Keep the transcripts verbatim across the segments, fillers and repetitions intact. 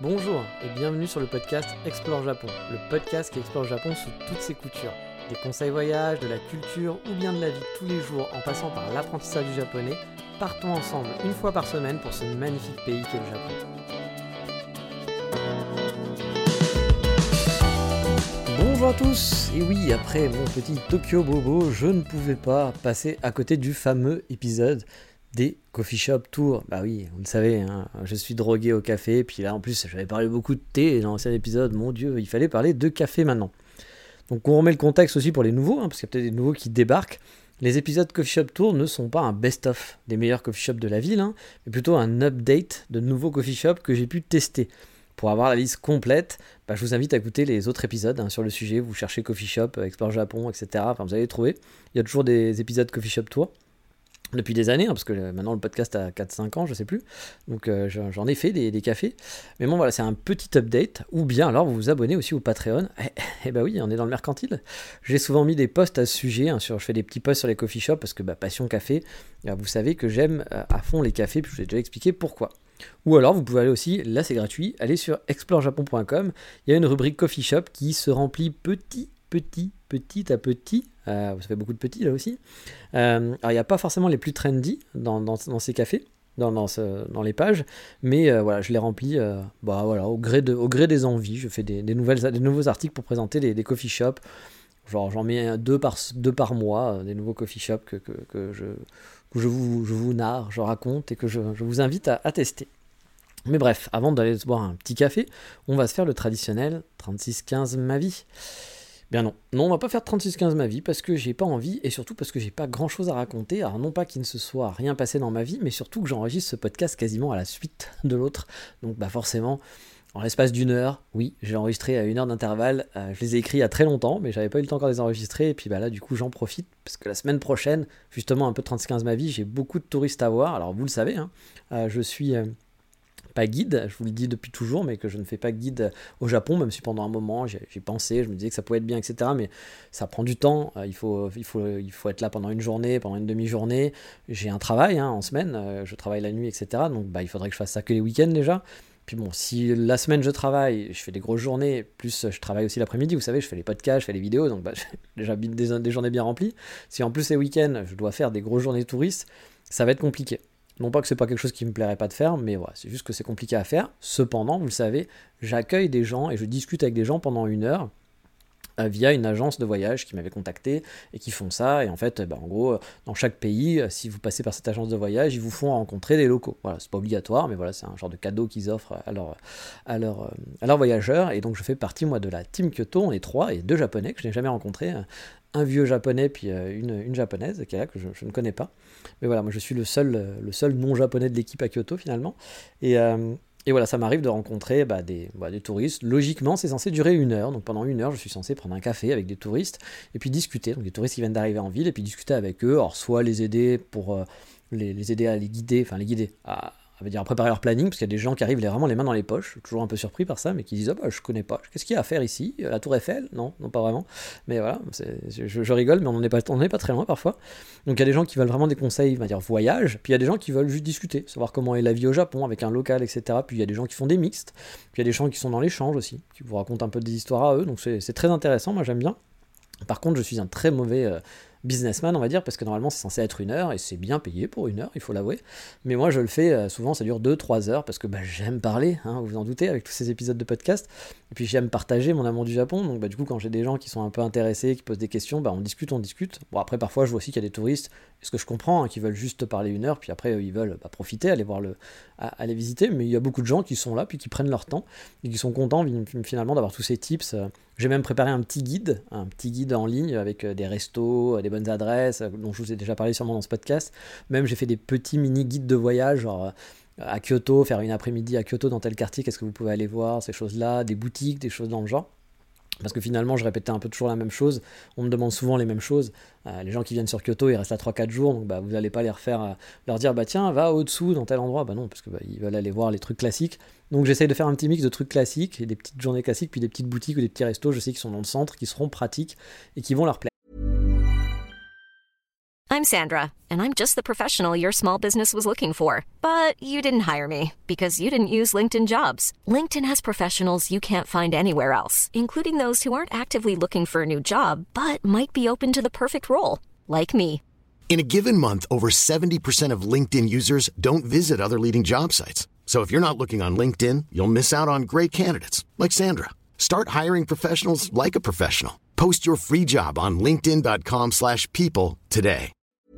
Bonjour et bienvenue sur le podcast Explore Japon, le podcast qui explore le Japon sous toutes ses coutures. Des conseils voyage, de la culture ou bien de la vie de tous les jours en passant par l'apprentissage du japonais, partons ensemble une fois par semaine pour ce magnifique pays qu'est le Japon. Bonjour à tous, et oui, après mon petit Tokyo Bobo, je ne pouvais pas passer à côté du fameux épisode des coffee shop tours. Bah oui, vous le savez, hein, je suis drogué au café, puis là en plus j'avais parlé beaucoup de thé dans l'ancien épisode, mon dieu, il fallait parler de café maintenant. Donc on remet le contexte aussi pour les nouveaux, hein, parce qu'il y a peut-être des nouveaux qui débarquent. Les épisodes coffee shop tour ne sont pas un best-of des meilleurs coffee shops de la ville, hein, mais plutôt un update de nouveaux coffee shops que j'ai pu tester. Pour avoir la liste complète, bah, je vous invite à écouter les autres épisodes hein, sur le sujet. Vous cherchez coffee shop, Explore Japon, et cetera. Enfin, vous allez les trouver. Il y a toujours des épisodes coffee shop tour. Depuis des années, hein, parce que maintenant le podcast a quatre cinq ans, je sais plus, donc euh, j'en ai fait des, des cafés, mais bon voilà, c'est un petit update, ou bien alors vous vous abonnez aussi au Patreon, et eh, eh bah oui, on est dans le mercantile, j'ai souvent mis des posts à ce sujet, hein, sur, je fais des petits posts sur les coffee shops, parce que bah, passion café, euh, vous savez que j'aime euh, à fond les cafés, puis je vous ai déjà expliqué pourquoi. Ou alors vous pouvez aller aussi, là c'est gratuit, aller sur explore japon point com, il y a une rubrique coffee shop qui se remplit petit, petit, petit à petit. Euh, ça fait beaucoup de petits là aussi. Euh, alors il n'y a pas forcément les plus trendy dans, dans, dans ces cafés, dans, dans, ce, dans les pages, mais euh, voilà, je les remplis euh, bah, voilà, au, gré de, au gré des envies. Je fais des, des, nouvelles, des nouveaux articles pour présenter des, des coffee shops. Genre j'en mets deux par, deux par mois, euh, des nouveaux coffee shops que, que, que, je, que je, vous, je vous narre, je raconte et que je, je vous invite à, à tester. Mais bref, avant d'aller se boire un petit café, on va se faire le traditionnel trente-six quinze ma vie. Bien non, non on va pas faire trente-six quinze ma vie parce que j'ai pas envie et surtout parce que j'ai pas grand chose à raconter. Alors non pas qu'il ne se soit rien passé dans ma vie, mais surtout que j'enregistre ce podcast quasiment à la suite de l'autre. Donc bah forcément, en l'espace d'une heure, oui, j'ai enregistré à une heure d'intervalle. Euh, je les ai écrits il y a très longtemps, mais j'avais pas eu le temps encore de les enregistrer. Et puis bah là du coup j'en profite parce que la semaine prochaine, justement un peu trente-six quinze ma vie, j'ai beaucoup de touristes à voir. Alors vous le savez, hein, euh, je suis... Euh, pas guide, je vous le dis depuis toujours, mais que je ne fais pas guide au Japon, même si pendant un moment j'y pensé, je me disais que ça pouvait être bien, et cetera. Mais ça prend du temps, il faut, il faut, il faut être là pendant une journée, pendant une demi-journée. J'ai un travail hein, en semaine, je travaille la nuit, et cetera. Donc bah, il faudrait que je fasse ça que les week-ends déjà. Puis bon, si la semaine je travaille, je fais des grosses journées, plus je travaille aussi l'après-midi, vous savez, je fais les podcasts, je fais les vidéos, donc bah, j'ai déjà des, des journées bien remplies. Si en plus les week-ends, je dois faire des grosses journées touristes, ça va être compliqué. Non pas que c'est pas quelque chose qui me plairait pas de faire, mais voilà, c'est juste que c'est compliqué à faire. Cependant, vous le savez, j'accueille des gens et je discute avec des gens pendant une heure euh, via une agence de voyage qui m'avait contacté et qui font ça. Et en fait, bah, en gros, dans chaque pays, si vous passez par cette agence de voyage, ils vous font rencontrer des locaux. Voilà, c'est pas obligatoire, mais voilà, c'est un genre de cadeau qu'ils offrent à leurs à leur, à leurs voyageurs. Et donc, je fais partie, moi, de la team Kyoto. On est trois et deux japonais que je n'ai jamais rencontrés. Un vieux japonais puis une, une japonaise qui est là que je, je ne connais pas, mais voilà, moi je suis le seul, le seul non japonais de l'équipe à Kyoto finalement, et, euh, et voilà, ça m'arrive de rencontrer bah, des, bah, des touristes. Logiquement c'est censé durer une heure, donc pendant une heure je suis censé prendre un café avec des touristes et puis discuter, donc des touristes qui viennent d'arriver en ville et puis discuter avec eux, alors soit les aider pour euh, les, les aider à les guider, enfin les guider à ça veut dire à préparer leur planning, parce qu'il y a des gens qui arrivent vraiment les mains dans les poches, je suis toujours un peu surpris par ça, mais qui disent oh, bah, je connais pas, qu'est-ce qu'il y a à faire ici, la Tour Eiffel? Non, non pas vraiment, mais voilà, je, je rigole, mais on n'en est pas, on est pas très loin parfois. Donc il y a des gens qui veulent vraiment des conseils, on va dire voyage, puis il y a des gens qui veulent juste discuter, savoir comment est la vie au Japon avec un local, et cetera. Puis il y a des gens qui font des mixtes, puis il y a des gens qui sont dans l'échange aussi, qui vous racontent un peu des histoires à eux, donc c'est, c'est très intéressant, moi j'aime bien. Par contre, je suis un très mauvais euh, businessman, on va dire, parce que normalement c'est censé être une heure, et c'est bien payé pour une heure, il faut l'avouer. Mais moi je le fais, euh, souvent ça dure deux trois heures, parce que bah, j'aime parler, hein, vous vous en doutez, avec tous ces épisodes de podcast. Et puis j'aime partager mon amour du Japon, donc bah, du coup quand j'ai des gens qui sont un peu intéressés, qui posent des questions, bah, on discute, on discute. Bon après parfois je vois aussi qu'il y a des touristes, ce que je comprends, hein, qui veulent juste parler une heure, puis après euh, ils veulent bah, profiter, aller voir le, à, aller visiter, mais il y a beaucoup de gens qui sont là, puis qui prennent leur temps, et qui sont contents finalement d'avoir tous ces tips. Euh, J'ai même préparé un petit guide, un petit guide en ligne avec des restos, des bonnes adresses, dont je vous ai déjà parlé sûrement dans ce podcast. Même j'ai fait des petits mini guides de voyage, genre à Kyoto, faire une après-midi à Kyoto dans tel quartier, qu'est-ce que vous pouvez aller voir, ces choses-là, des boutiques, des choses dans le genre. Parce que finalement, je répétais un peu toujours la même chose. On me demande souvent les mêmes choses. Euh, les gens qui viennent sur Kyoto, ils restent là trois quatre jours, donc bah, vous n'allez pas les refaire, euh, leur dire bah tiens, va au-dessous dans tel endroit. Bah non, parce qu'ils bah, veulent aller voir les trucs classiques. Donc j'essaye de faire un petit mix de trucs classiques, et des petites journées classiques, puis des petites boutiques ou des petits restos, je sais qu'ils sont dans le centre, qui seront pratiques et qui vont leur plaire. I'm Sandra, and I'm just the professional your small business was looking for. But you didn't hire me because you didn't use LinkedIn Jobs. LinkedIn has professionals you can't find anywhere else, including those who aren't actively looking for a new job, but might be open to the perfect role, like me. In a given month, over seventy percent of LinkedIn users don't visit other leading job sites. So if you're not looking on LinkedIn, you'll miss out on great candidates like Sandra. Start hiring professionals like a professional. Post your free job on linkedin dot com slash people today.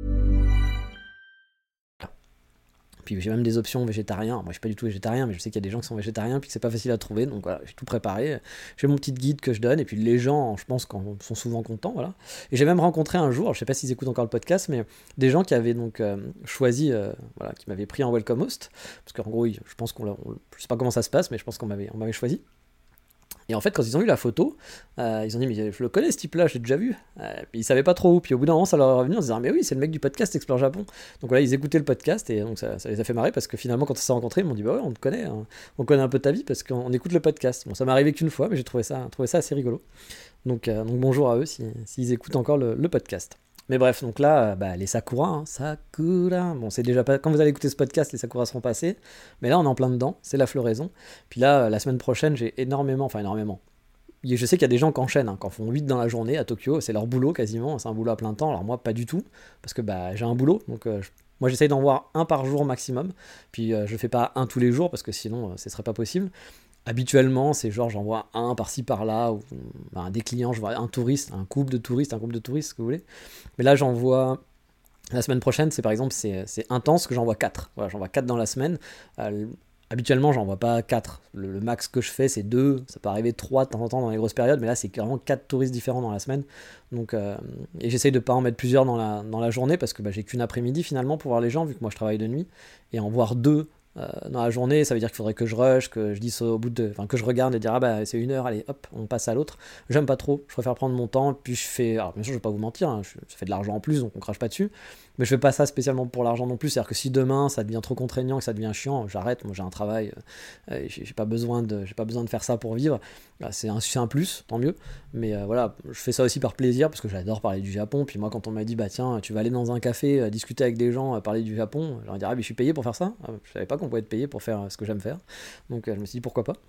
Puis j'ai même des options végétariens. Moi, je suis pas du tout végétarien, mais je sais qu'il y a des gens qui sont végétariens puis que c'est pas facile à trouver. Donc voilà, j'ai tout préparé. J'ai mon petit guide que je donne et puis les gens, je pense, sont souvent contents. Voilà. Et j'ai même rencontré un jour, alors, je sais pas s'ils écoutent encore le podcast, mais des gens qui avaient donc euh, choisi, euh, voilà, qui m'avaient pris en welcome host, parce qu'en gros, je pense qu'on, l'a, on, je sais pas comment ça se passe, mais je pense qu'on m'avait, on m'avait choisi. Et en fait, quand ils ont eu la photo, euh, ils ont dit mais je le connais ce type-là, je l'ai déjà vu. Euh, puis ils savaient pas trop où. Puis au bout d'un moment, ça leur est revenu en se disant mais oui, c'est le mec du podcast Explore Japon. Donc voilà, ils écoutaient le podcast et donc ça, ça les a fait marrer parce que finalement, quand on s'est rencontrés, ils m'ont dit bah ouais, on te connaît, hein. On connaît un peu ta vie parce qu'on écoute le podcast. Bon, ça m'est arrivé qu'une fois, mais j'ai trouvé ça, trouvé ça assez rigolo. Donc, euh, donc bonjour à eux si, s'ils écoutent encore le, le podcast. Mais bref, donc là, bah, les Sakura, hein, Sakura, bon, c'est déjà pas. Quand vous allez écouter ce podcast, les Sakura seront passés. Mais là, on est en plein dedans, c'est la floraison. Puis là, la semaine prochaine, j'ai énormément, enfin énormément. Je sais qu'il y a des gens qui enchaînent, hein, qui en font huit dans la journée à Tokyo, c'est leur boulot quasiment, c'est un boulot à plein temps. Alors moi, pas du tout, parce que bah, j'ai un boulot, donc euh, je, moi j'essaye d'en voir un par jour maximum. Puis euh, je fais pas un tous les jours, parce que sinon, euh, ce serait pas possible. Habituellement, c'est genre j'en vois un par-ci par-là, ou bah, des clients, je vois un touriste, un couple de touristes, un couple de touristes, ce que vous voulez. Mais là, j'en vois. La semaine prochaine, c'est par exemple, c'est, c'est intense que j'en vois quatre. Voilà, j'en vois quatre dans la semaine. Euh, Habituellement, j'en vois pas quatre. Le, le max que je fais, c'est deux. Ça peut arriver trois de temps en temps dans les grosses périodes, mais là, c'est carrément quatre touristes différents dans la semaine. Donc, euh, et j'essaye de pas en mettre plusieurs dans la, dans la journée parce que bah, j'ai qu'une après-midi finalement pour voir les gens, vu que moi je travaille de nuit. Et en voir deux euh, dans la journée, ça veut dire qu'il faudrait que je rush, que je dise au bout de, enfin que je regarde et dire ah bah c'est une heure, allez hop, on passe à l'autre. J'aime pas trop. Je préfère prendre mon temps. Puis je fais, alors bien sûr, je vais pas vous mentir, hein, je, je fais de l'argent en plus, donc on crache pas dessus. Mais je fais pas ça spécialement pour l'argent non plus, c'est-à-dire que si demain ça devient trop contraignant, que ça devient chiant, j'arrête. Moi j'ai un travail, euh, j'ai, j'ai pas besoin de, j'ai pas besoin de faire ça pour vivre. Bah, c'est un, c'est un plus, tant mieux. Mais euh, voilà, je fais ça aussi par plaisir parce que j'adore parler du Japon. Puis moi quand on m'a dit bah tiens, tu vas aller dans un café, euh, discuter avec des gens, euh, parler du Japon, je leur dirais ah mais je suis payé pour faire ça. Ah, je savais pas qu'on pouvait être payé pour faire euh, ce que j'aime faire. Donc euh, je me suis dit pourquoi pas.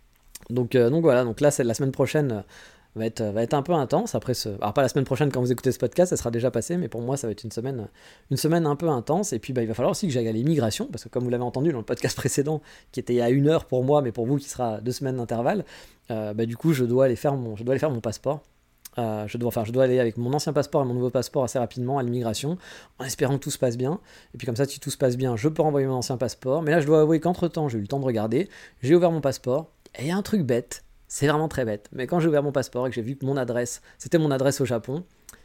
Donc euh, donc voilà, donc là c'est la semaine prochaine. Euh, Va être, va être un peu intense après ce... Alors pas la semaine prochaine quand vous écoutez ce podcast, ça sera déjà passé, mais pour moi ça va être une semaine, une semaine un peu intense. Et puis bah, il va falloir aussi que j'aille à l'immigration, parce que comme vous l'avez entendu dans le podcast précédent, qui était à une heure pour moi, mais pour vous qui sera deux semaines d'intervalle, euh, bah, du coup je dois aller faire mon, je dois aller faire mon passeport. Euh, je, dois, enfin, je dois aller avec mon ancien passeport et mon nouveau passeport assez rapidement à l'immigration, en espérant que tout se passe bien. Et puis comme ça, si tout se passe bien, je peux renvoyer mon ancien passeport. Mais là je dois avouer qu'entre-temps, j'ai eu le temps de regarder, j'ai ouvert mon passeport, et il y a un truc bête. C'est vraiment très bête. Mais quand j'ai ouvert mon passeport et que j'ai vu que mon adresse, c'était mon adresse au Japon,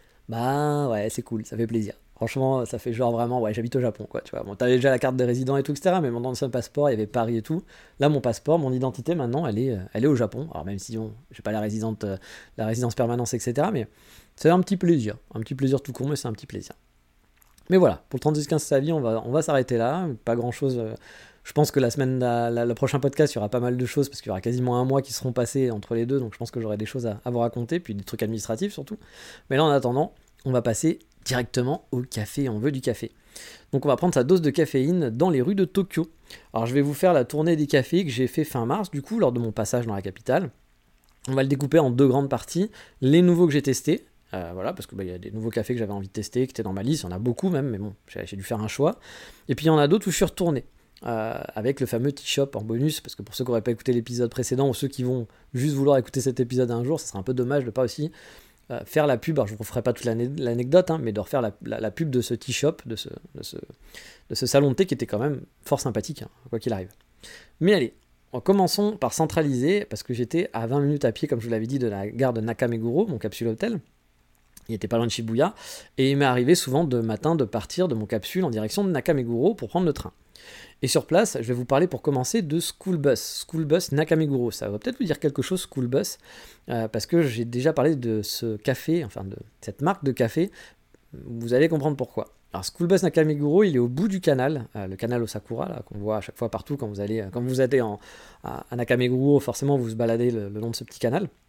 bah ouais, c'est cool, ça fait plaisir. Franchement, ça fait genre vraiment, ouais, j'habite au Japon, quoi, tu vois. Bon, t'avais déjà la carte de résident et tout, et cetera, mais mon ancien passeport, il y avait Paris et tout. Là, mon passeport, mon identité, maintenant, elle est, elle est au Japon. Alors même si, bon, j'ai pas la résidence, la résidence permanente, et cetera, mais c'est un petit plaisir. Un petit plaisir tout court, mais c'est un petit plaisir. Mais voilà, pour le trente-six quinze sa vie, on va, on va s'arrêter là. Pas grand-chose... Euh, Je pense que la semaine, la, la, le prochain podcast, il y aura pas mal de choses parce qu'il y aura quasiment un mois qui seront passés entre les deux, donc je pense que j'aurai des choses à, à vous raconter, puis des trucs administratifs surtout. Mais là, en attendant, on va passer directement au café. On veut du café. Donc on va prendre sa dose de caféine dans les rues de Tokyo. Alors je vais vous faire la tournée des cafés que j'ai fait fin mars, du coup, lors de mon passage dans la capitale. On va le découper en deux grandes parties. Les nouveaux que j'ai testés. Euh, voilà, parce qu'il bah, y a des nouveaux cafés que j'avais envie de tester, qui étaient dans ma liste. Il y en a beaucoup même, mais bon, j'ai, j'ai dû faire un choix. Et puis il y en a d'autres où je suis retourné. Euh, avec le fameux Tea Shop en bonus, parce que pour ceux qui n'auraient pas écouté l'épisode précédent ou ceux qui vont juste vouloir écouter cet épisode un jour, ça serait un peu dommage de pas aussi euh, faire la pub. Alors je ne vous referai pas toute l'anecdote, hein, mais de refaire la, la, la pub de ce Tea Shop, de ce, de, ce, de ce salon de thé qui était quand même fort sympathique, hein, quoi qu'il arrive. Mais allez, commençons par centraliser, parce que j'étais à vingt minutes à pied, comme je vous l'avais dit, de la gare de Nakameguro, mon capsule hôtel. Il était pas loin de Shibuya, et il m'est arrivé souvent de matin de partir de mon capsule en direction de Nakameguro pour prendre le train. Et sur place, je vais vous parler pour commencer de School Bus, School Bus Nakameguro. Ça va peut-être vous dire quelque chose, School Bus, euh, parce que j'ai déjà parlé de ce café, enfin de cette marque de café. Vous allez comprendre pourquoi. Alors School Bus Nakameguro, il est au bout du canal, euh, le canal Osakura, là, qu'on voit à chaque fois partout quand vous allez, quand vous allez en, à, à Nakameguro, forcément vous vous baladez le, le long de ce petit canal.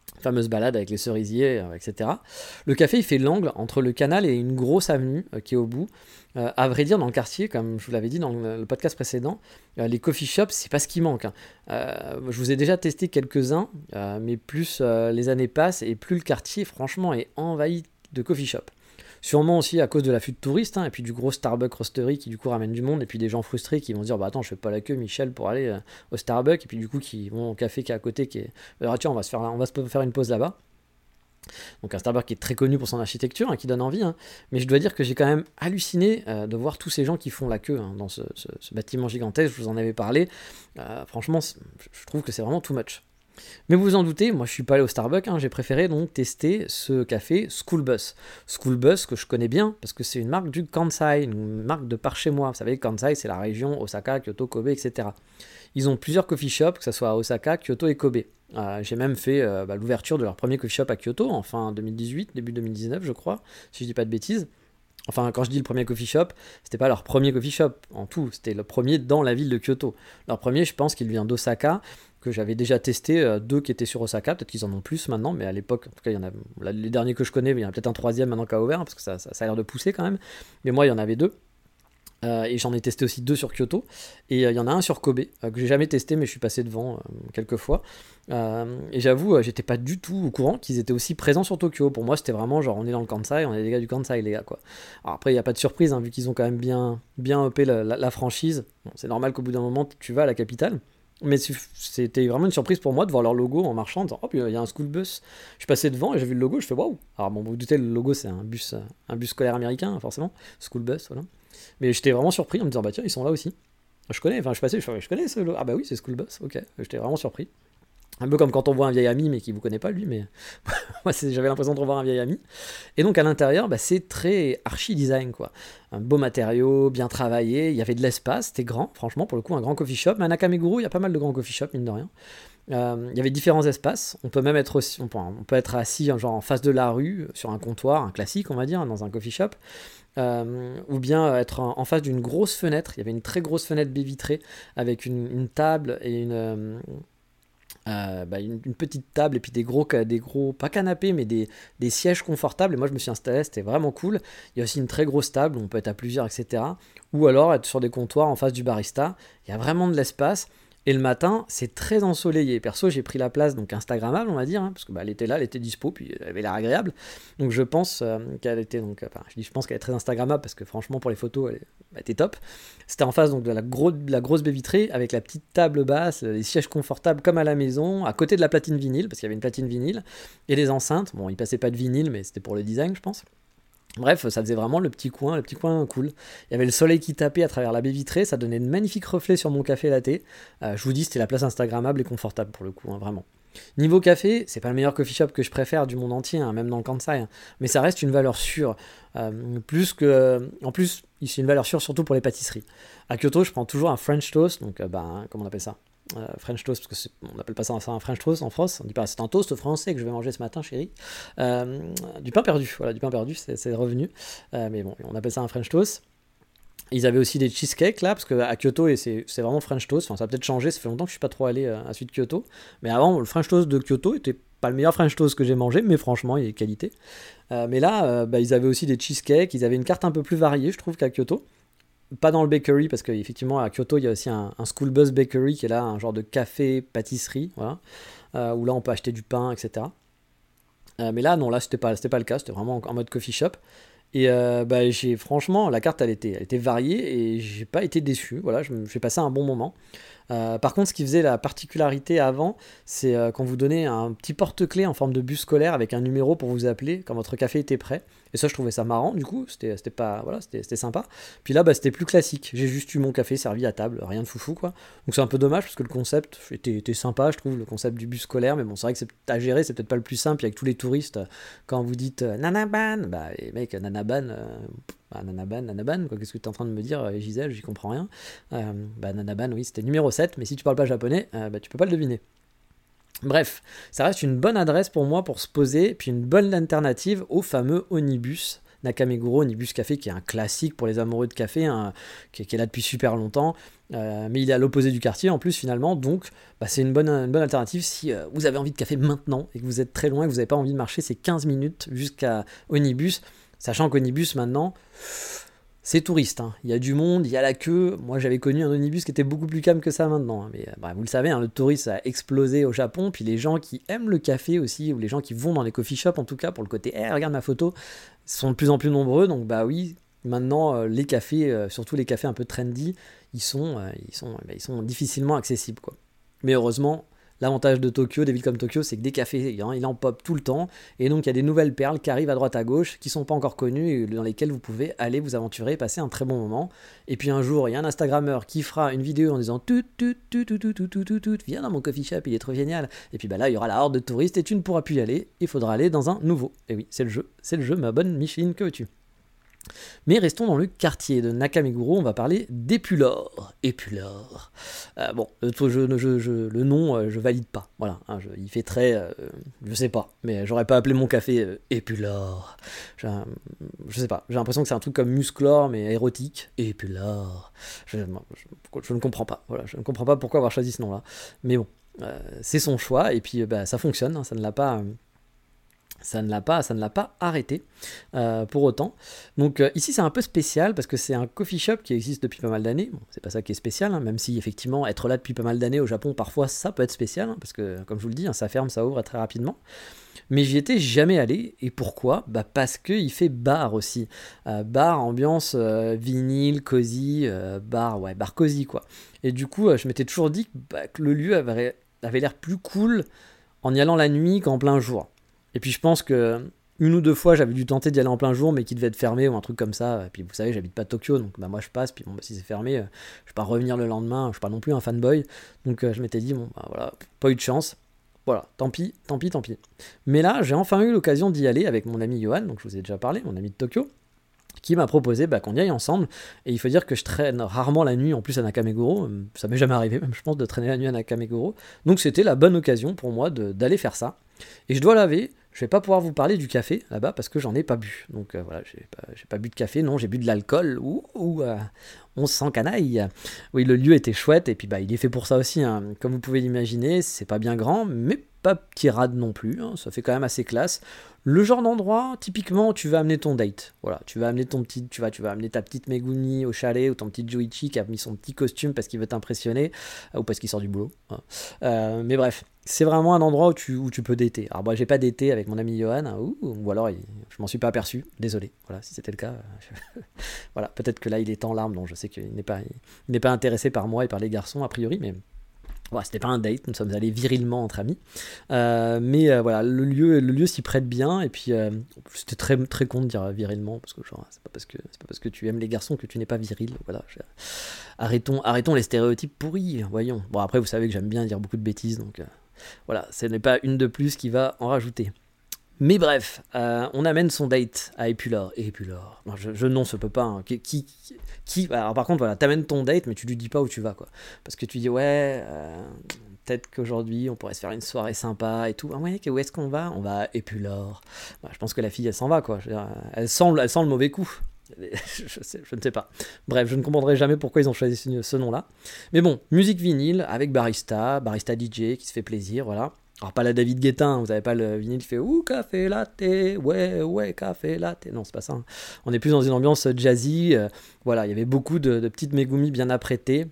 fameuse balade avec les cerisiers, euh, et cetera. Le café, il fait l'angle entre le canal et une grosse avenue euh, qui est au bout. Euh, à vrai dire, dans le quartier, comme je vous l'avais dit dans le, le podcast précédent, euh, les coffee shops, c'est pas ce qui manque. Hein. Euh, je vous ai déjà testé quelques-uns, euh, mais plus euh, les années passent et plus le quartier, franchement, est envahi de coffee shops. Sûrement aussi à cause de l'afflux de touristes, hein, et puis du gros Starbucks roastery qui du coup ramène du monde, et puis des gens frustrés qui vont se dire bah attends, je fais pas la queue, Michel, pour aller euh, au Starbucks, et puis du coup qui vont au café qui est à côté, qui est ah, tiens, on va se faire, on va se faire une pause là-bas. Donc un Starbucks qui est très connu pour son architecture, hein, qui donne envie, hein. Mais je dois dire que j'ai quand même halluciné euh, de voir tous ces gens qui font la queue hein, dans ce, ce, ce bâtiment gigantesque, je vous en avais parlé. Euh, franchement, je trouve que c'est vraiment too much. Mais vous vous en doutez, moi je suis pas allé au Starbucks, hein, j'ai préféré donc tester ce café School Bus. School Bus que je connais bien parce que c'est une marque du Kansai, une marque de par chez moi. Vous savez, Kansai c'est la région Osaka, Kyoto, Kobe, et cetera. Ils ont plusieurs coffee shops, que ce soit à Osaka, Kyoto et Kobe. Euh, j'ai même fait euh, bah, l'ouverture de leur premier coffee shop à Kyoto en fin deux mille dix-huit, début deux mille dix-neuf je crois, si je dis pas de bêtises. Enfin, quand je dis le premier coffee shop, c'était pas leur premier coffee shop en tout, c'était le premier dans la ville de Kyoto. Leur premier, je pense qu'il vient d'Osaka, que j'avais déjà testé, euh, deux qui étaient sur Osaka, peut-être qu'ils en ont plus maintenant, mais à l'époque, en tout cas, il y en a, là, les derniers que je connais, mais il y en a peut-être un troisième maintenant qui a ouvert, parce que ça, ça, ça a l'air de pousser quand même. Mais moi, il y en avait deux. Euh, et j'en ai testé aussi deux sur Kyoto, et il euh, y en a un sur Kobe, euh, que j'ai jamais testé, mais je suis passé devant euh, quelques fois. Euh, et j'avoue, euh, j'étais pas du tout au courant qu'ils étaient aussi présents sur Tokyo. Pour moi, c'était vraiment genre, on est dans le Kansai, on est des gars du Kansai, les gars, quoi. Alors après, il n'y a pas de surprise, hein, vu qu'ils ont quand même bien, bien uppé la, la, la franchise. Bon, c'est normal qu'au bout d'un moment, tu vas à la capitale. Mais c'était vraiment une surprise pour moi de voir leur logo en marchant, en disant, oh, il y a un school bus. Je suis passé devant et j'ai vu le logo, je fais waouh. Alors bon, vous vous doutez, le logo, c'est un bus, un bus scolaire américain, forcément, school bus, voilà. Mais j'étais vraiment surpris en me disant, bah tiens, ils sont là aussi. Je connais, enfin, je suis passé, je, je connais ce logo. Ah bah oui, c'est School Bus, ok. J'étais vraiment surpris. Un peu comme quand on voit un vieil ami, mais qui vous connaît pas, lui, mais moi, j'avais l'impression de revoir un vieil ami. Et donc, à l'intérieur, bah, c'est très archi-design, quoi. Un beau matériau, bien travaillé, il y avait de l'espace, c'était grand, franchement, pour le coup, un grand coffee shop. Mais à Nakameguro, il y a pas mal de grands coffee shops, mine de rien. Euh, il y avait différents espaces, on peut même être aussi, on peut, on peut être assis genre en face de la rue, sur un comptoir, un classique, on va dire, dans un coffee shop. Euh, ou bien être en, en face d'une grosse fenêtre. Il y avait une très grosse fenêtre baie vitrée avec une, une table et une, euh, euh, bah une, une petite table et puis des gros, des gros pas canapés mais des, des sièges confortables. Et moi je me suis installé, c'était vraiment cool. Il y a aussi une très grosse table où on peut être à plusieurs, et cetera. Ou alors être sur des comptoirs en face du barista. Il y a vraiment de l'espace. Et le matin, c'est très ensoleillé. Perso, j'ai pris la place donc instagrammable, on va dire, hein, parce que bah, elle était là, elle était dispo, puis elle avait l'air agréable. Donc je pense euh, qu'elle était donc, enfin, je dis je pense qu'elle est très instagrammable parce que franchement pour les photos, elle, elle était top. C'était en face donc de la, gros, de la grosse baie vitrée avec la petite table basse, les sièges confortables comme à la maison, à côté de la platine vinyle parce qu'il y avait une platine vinyle et les enceintes. Bon, il passait pas de vinyle, mais c'était pour le design, je pense. Bref, ça faisait vraiment le petit coin, le petit coin cool. Il y avait le soleil qui tapait à travers la baie vitrée, ça donnait de magnifiques reflets sur mon café latte. Euh, je vous dis, c'était la place instagrammable et confortable pour le coup, hein, vraiment. Niveau café, c'est pas le meilleur coffee shop que je préfère du monde entier, hein, même dans le Kansai, hein, mais ça reste une valeur sûre. Euh, plus que, en plus, c'est une valeur sûre surtout pour les pâtisseries. À Kyoto, je prends toujours un French toast, donc euh, bah, comment on appelle ça Euh, French toast, parce qu'on n'appelle pas ça un French toast en France, on dit pas c'est un toast français que je vais manger ce matin, chérie. Euh, du pain perdu, voilà, du pain perdu, c'est, c'est revenu. Euh, mais bon, on appelle ça un French toast. Ils avaient aussi des cheesecakes là, parce qu'à Kyoto, et c'est, c'est vraiment French toast. Enfin, ça a peut-être changé, ça fait longtemps que je suis pas trop allé à la suite de Kyoto. Mais avant, le French toast de Kyoto était pas le meilleur French toast que j'ai mangé, mais franchement, il est qualité. Euh, mais là, euh, bah, ils avaient aussi des cheesecakes, ils avaient une carte un peu plus variée, je trouve, qu'à Kyoto. Pas dans le bakery, parce qu'effectivement à Kyoto il y a aussi un, un School Bus Bakery qui est là, un genre de café pâtisserie, voilà, euh, où là on peut acheter du pain, et cetera. Euh, mais là non, là c'était pas, c'était pas le cas, c'était vraiment en, en mode coffee shop. Et euh, bah, j'ai franchement, la carte elle était, elle était variée et j'ai pas été déçu. Voilà, je me, j'ai passé un bon moment. Euh, par contre, ce qui faisait la particularité avant, c'est euh, quand vous donnez un petit porte-clés en forme de bus scolaire avec un numéro pour vous appeler quand votre café était prêt. Et ça, je trouvais ça marrant, du coup, c'était, c'était pas, voilà, c'était, c'était sympa. Puis là, bah, c'était plus classique. J'ai juste eu mon café servi à table, rien de foufou, quoi. Donc c'est un peu dommage parce que le concept était, était sympa, je trouve, le concept du bus scolaire. Mais bon, c'est vrai que c'est à gérer, c'est peut-être pas le plus simple. Avec tous les touristes, quand vous dites euh, Nanaban, bah, les mecs, Nanaban. Euh, Bah, Nanaban, Nanaban, quoi, qu'est-ce que tu es en train de me dire, Gisèle, j'y comprends rien. Euh, bah, Nanaban, oui, c'était numéro sept, mais si tu parles pas japonais, euh, bah, tu peux pas le deviner. Bref, ça reste une bonne adresse pour moi pour se poser, puis une bonne alternative au fameux Onibus Nakameguro Onibus Café, qui est un classique pour les amoureux de café, hein, qui, qui est là depuis super longtemps, euh, mais il est à l'opposé du quartier en plus finalement, donc bah, c'est une bonne, une bonne alternative si euh, vous avez envie de café maintenant et que vous êtes très loin et que vous n'avez pas envie de marcher, c'est quinze minutes jusqu'à Onibus, sachant qu'Onibus maintenant... C'est touriste, hein. Il y a du monde, il y a la queue. Moi, j'avais connu un Onibus qui était beaucoup plus calme que ça maintenant. Hein. Mais bah, vous le savez, hein, le tourisme a explosé au Japon. Puis les gens qui aiment le café aussi, ou les gens qui vont dans les coffee shops, en tout cas, pour le côté hey, « regarde ma photo », sont de plus en plus nombreux. Donc bah oui, maintenant, euh, les cafés, euh, surtout les cafés un peu trendy, ils sont, euh, ils sont, bah, ils sont difficilement accessibles, quoi. Mais heureusement... L'avantage de Tokyo, des villes comme Tokyo, c'est que des cafés, hein, il en pop tout le temps, et donc il y a des nouvelles perles qui arrivent à droite à gauche, qui sont pas encore connues, et dans lesquelles vous pouvez aller vous aventurer et passer un très bon moment. Et puis un jour, il y a un Instagrammeur qui fera une vidéo en disant tout, tout, tout, tout, tout, tout, tout, tout, tout, viens dans mon coffee shop, il est trop génial. Et puis bah là, il y aura la horde de touristes, et tu ne pourras plus y aller, il faudra aller dans un nouveau. Et oui, c'est le jeu, c'est le jeu, ma bonne Micheline, que veux-tu ? Mais restons dans le quartier de Nakameguro, on va parler d'Épulore. Épulore. Euh, bon, le, je, je, je, le nom, euh, je valide pas. Voilà, hein, je, il fait très... Euh, je sais pas, mais j'aurais pas appelé mon café euh, Épulore. Je, je sais pas, j'ai l'impression que c'est un truc comme Musclor, mais érotique. Épulore. Je, je, je ne comprends pas. Voilà, je ne comprends pas pourquoi avoir choisi ce nom-là. Mais bon, euh, c'est son choix, et puis bah, ça fonctionne, hein, ça ne l'a pas... Euh, Ça ne l'a pas, ça ne l'a pas arrêté euh, pour autant. Donc euh, ici c'est un peu spécial parce que c'est un coffee shop qui existe depuis pas mal d'années. Bon, c'est pas ça qui est spécial, hein, même si effectivement être là depuis pas mal d'années au Japon parfois ça peut être spécial, hein, parce que comme je vous le dis, hein, ça ferme, ça ouvre très rapidement. Mais j'y étais jamais allé, et pourquoi ? Bah parce qu'il fait bar aussi. Euh, bar, ambiance euh, vinyle, cosy, euh, bar, ouais, bar cosy quoi. Et du coup euh, je m'étais toujours dit que, bah, que le lieu avait, avait l'air plus cool en y allant la nuit qu'en plein jour. Et puis je pense que une ou deux fois j'avais dû tenter d'y aller en plein jour mais qui devait être fermé ou un truc comme ça. Et puis vous savez, j'habite pas à Tokyo, donc bah moi je passe, puis bon, bah, si c'est fermé, euh, je vais pas revenir le lendemain, je suis pas non plus un fanboy. Donc euh, je m'étais dit, bon bah voilà, pas eu de chance. Voilà, tant pis, tant pis, tant pis. Mais là, j'ai enfin eu l'occasion d'y aller avec mon ami Johan, donc je vous ai déjà parlé, mon ami de Tokyo, qui m'a proposé bah, qu'on y aille ensemble. Et il faut dire que je traîne rarement la nuit, en plus à Nakameguro. Ça m'est jamais arrivé, même je pense, de traîner la nuit à Nakameguro. Donc c'était la bonne occasion pour moi de, d'aller faire ça. Et je dois l'avouer, je vais pas pouvoir vous parler du café là-bas parce que j'en ai pas bu. Donc euh, voilà, j'ai pas, j'ai pas bu de café, non, j'ai bu de l'alcool. Ouh, ouh euh, on se sent canaille. Oui, le lieu était chouette et puis bah il est fait pour ça aussi. Hein. Comme vous pouvez l'imaginer, c'est pas bien grand, mais pas petit rade non plus. Hein. Ça fait quand même assez classe. Le genre d'endroit, typiquement, tu vas amener ton date. Voilà, tu vas amener ton petit, tu vas, tu vas amener ta petite Megumi au chalet ou ton petit Joichi qui a mis son petit costume parce qu'il veut t'impressionner euh, ou parce qu'il sort du boulot. Hein. Euh, mais bref, c'est vraiment un endroit où tu, où tu peux dater. Alors moi, j'ai pas daté avec mon ami Johan, hein, ou, ou alors il, je m'en suis pas aperçu. Désolé. Voilà, si c'était le cas, je... voilà, peut-être que là il est en larmes. Donc je sais qu'il n'est pas, il n'est pas intéressé par moi et par les garçons a priori, mais. Ouais, c'était pas un date, nous sommes allés virilement entre amis, euh, mais euh, voilà, le lieu, le lieu s'y prête bien, et puis euh, c'était très, très con de dire virilement, parce que genre, c'est pas parce que, c'est pas parce que tu aimes les garçons que tu n'es pas viril, voilà, je... arrêtons, arrêtons les stéréotypes pourris, voyons. Bon après vous savez que j'aime bien dire beaucoup de bêtises, donc euh, voilà, ce n'est pas une de plus qui va en rajouter. Mais bref, euh, on amène son date à Épulore. Et Épulore, non, je, je non, ça peut pas. Hein. Qui, qui, qui, alors par contre, voilà, t'amènes ton date, mais tu lui dis pas où tu vas, quoi. Parce que tu dis, ouais, euh, peut-être qu'aujourd'hui, on pourrait se faire une soirée sympa et tout. Ah ouais, où est-ce qu'on va ? On va à Épulore. Bah, je pense que la fille, elle s'en va, quoi. Je veux dire, elle sent, elle sent le mauvais coup. Je, sais, je ne sais pas. Bref, je ne comprendrai jamais pourquoi ils ont choisi ce, ce nom-là. Mais bon, musique vinyle avec barista, barista D J qui se fait plaisir, voilà. Alors pas la David Guetta, hein, vous n'avez pas le vinyle qui fait « Ouh, café latte, ouais, ouais, café latte ». Non, c'est pas ça. Hein. On est plus dans une ambiance jazzy. Euh, voilà, il y avait beaucoup de, de petites Megumi bien apprêtées,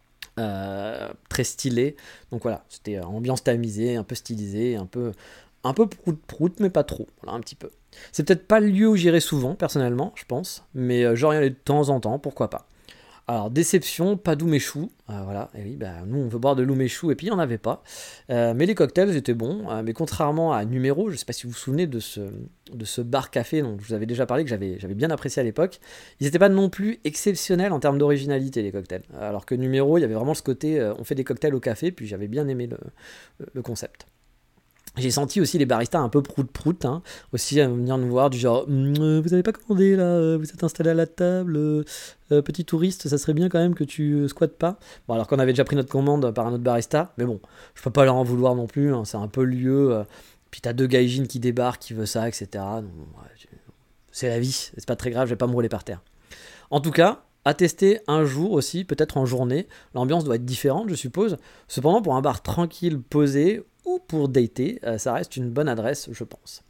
euh, très stylées. Donc voilà, c'était ambiance tamisée, un peu stylisée, un peu, un peu prout-prout, mais pas trop. Voilà, un petit peu. C'est peut-être pas le lieu où j'irai souvent, personnellement, je pense. Mais euh, j'aurais y aller de temps en temps, pourquoi pas. Alors, déception, pas d'umeshu, euh, voilà, et oui, bah, nous on veut boire de l'umeshu, et puis il n'y en avait pas, euh, mais les cocktails étaient bons, euh, mais contrairement à Numéro, je ne sais pas si vous vous souvenez de ce, de ce bar-café dont je vous avais déjà parlé, que j'avais, j'avais bien apprécié à l'époque, ils n'étaient pas non plus exceptionnels en termes d'originalité, les cocktails, alors que Numéro, il y avait vraiment ce côté, euh, on fait des cocktails au café, puis j'avais bien aimé le, le concept. J'ai senti aussi les baristas un peu prout-prout, hein, aussi à venir nous voir du genre euh, « Vous n'avez pas commandé là, vous êtes installé à la table, euh, euh, petit touriste, ça serait bien quand même que tu euh, squattes pas ?» Bon, alors qu'on avait déjà pris notre commande par un autre barista, mais bon, je peux pas leur en vouloir non plus, hein, c'est un peu le lieu, euh, puis t'as deux gaijins qui débarquent, qui veulent ça, et cetera. Donc, ouais, c'est la vie, c'est pas très grave, je vais pas me rouler par terre. En tout cas, à tester un jour aussi, peut-être en journée. L'ambiance doit être différente, je suppose. Cependant, pour un bar tranquille, posé, ou pour dater, euh, ça reste une bonne adresse, je pense.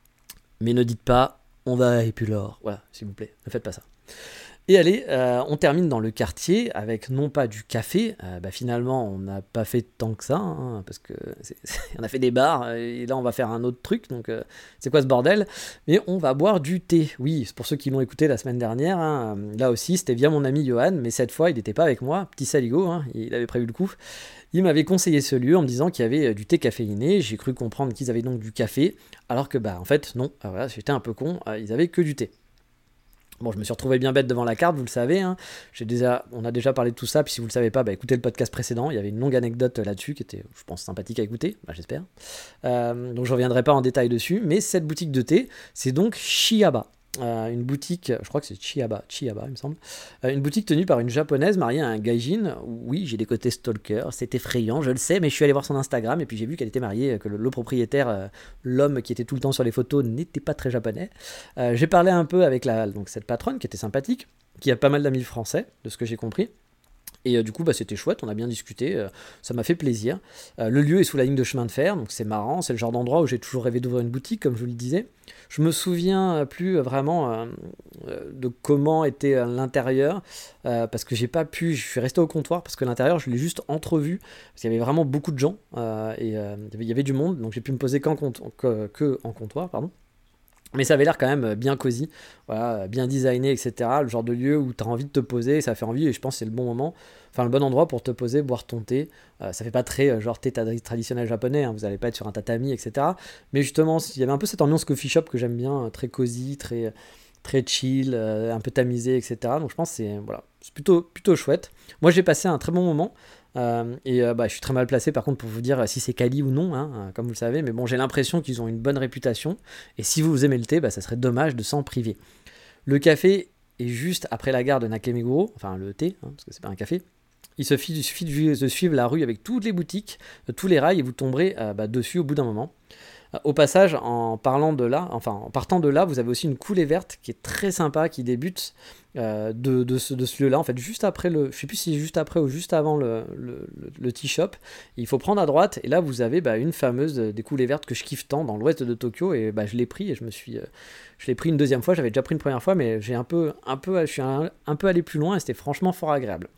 Mais ne dites pas, on va à Épulore. Voilà, s'il vous plaît, ne faites pas ça. Et allez, euh, on termine dans le quartier avec non pas du café, euh, bah finalement on n'a pas fait tant que ça, hein, parce que c'est, c'est, on a fait des bars, et là on va faire un autre truc, donc euh, c'est quoi ce bordel ? Mais on va boire du thé, oui, c'est pour ceux qui l'ont écouté la semaine dernière, hein, là aussi c'était via mon ami Johan, mais cette fois il n'était pas avec moi, petit saligo, hein, il avait prévu le coup. Il m'avait conseillé ce lieu en me disant qu'il y avait du thé caféiné, j'ai cru comprendre qu'ils avaient donc du café, alors que bah en fait non, alors voilà, j'étais un peu con, euh, ils avaient que du thé. Bon, je me suis retrouvé bien bête devant la carte, vous le savez, hein. J'ai déjà, on a déjà parlé de tout ça, puis si vous le savez pas, bah, écoutez le podcast précédent, il y avait une longue anecdote là-dessus qui était, je pense, sympathique à écouter, bah, j'espère. Euh, donc je reviendrai pas en détail dessus, mais cette boutique de thé, c'est donc Chiaba. Euh, une boutique, je crois que c'est Chiaba, Chiaba il me semble, euh, une boutique tenue par une japonaise mariée à un gaijin. Oui, j'ai des côtés stalker, c'est effrayant, je le sais, mais je suis allé voir son Instagram et puis j'ai vu qu'elle était mariée, que le, le propriétaire, euh, l'homme qui était tout le temps sur les photos, n'était pas très japonais. Euh, j'ai parlé un peu avec la, donc cette patronne qui était sympathique, qui a pas mal d'amis français, de ce que j'ai compris. Et euh, du coup, bah, c'était chouette, on a bien discuté, euh, ça m'a fait plaisir. Euh, le lieu est sous la ligne de chemin de fer, donc c'est marrant, c'est le genre d'endroit où j'ai toujours rêvé d'ouvrir une boutique, comme je vous le disais. Je me souviens plus vraiment euh, de comment était l'intérieur, euh, parce que j'ai pas pu, je suis resté au comptoir, parce que l'intérieur, je l'ai juste entrevu, parce qu'il y avait vraiment beaucoup de gens, euh, et euh, il y avait du monde, donc j'ai pu me poser qu'en compte, que, que en comptoir, pardon. Mais ça avait l'air quand même bien cosy, voilà, bien designé, et cetera. Le genre de lieu où tu as envie de te poser, ça fait envie, et je pense que c'est le bon moment, enfin le bon endroit pour te poser, boire ton thé. Euh, ça fait pas très euh, genre thé traditionnel japonais, hein, vous n'allez pas être sur un tatami, et cetera. Mais justement, il y avait un peu cette ambiance coffee shop que j'aime bien, euh, très cosy, très, très chill, euh, un peu tamisé, et cetera. Donc je pense que c'est, voilà, c'est plutôt, plutôt chouette. Moi j'ai passé un très bon moment. Euh, et euh, bah, je suis très mal placé par contre pour vous dire si c'est quali ou non, hein, euh, comme vous le savez, mais bon, j'ai l'impression qu'ils ont une bonne réputation, et si vous aimez le thé, bah, ça serait dommage de s'en priver. Le café est juste après la gare de Nakemiguro, enfin le thé, hein, parce que c'est pas un café. Il suffit, il suffit de, de suivre la rue avec toutes les boutiques, euh, tous les rails, et vous tomberez euh, bah, dessus au bout d'un moment. Au passage, en parlant de là, enfin en partant de là, vous avez aussi une coulée verte qui est très sympa, qui débute euh, de, de, ce, de ce lieu-là. En fait, juste après le, je sais plus si c'est juste après ou juste avant le, le, le, le tea shop. Il faut prendre à droite et là vous avez bah, une fameuse des coulées vertes que je kiffe tant dans l'ouest de Tokyo, et bah, je l'ai pris et je me suis, euh, je l'ai pris une deuxième fois. J'avais déjà pris une première fois, mais j'ai un peu, un peu, je suis un, un peu allé plus loin et c'était franchement fort agréable.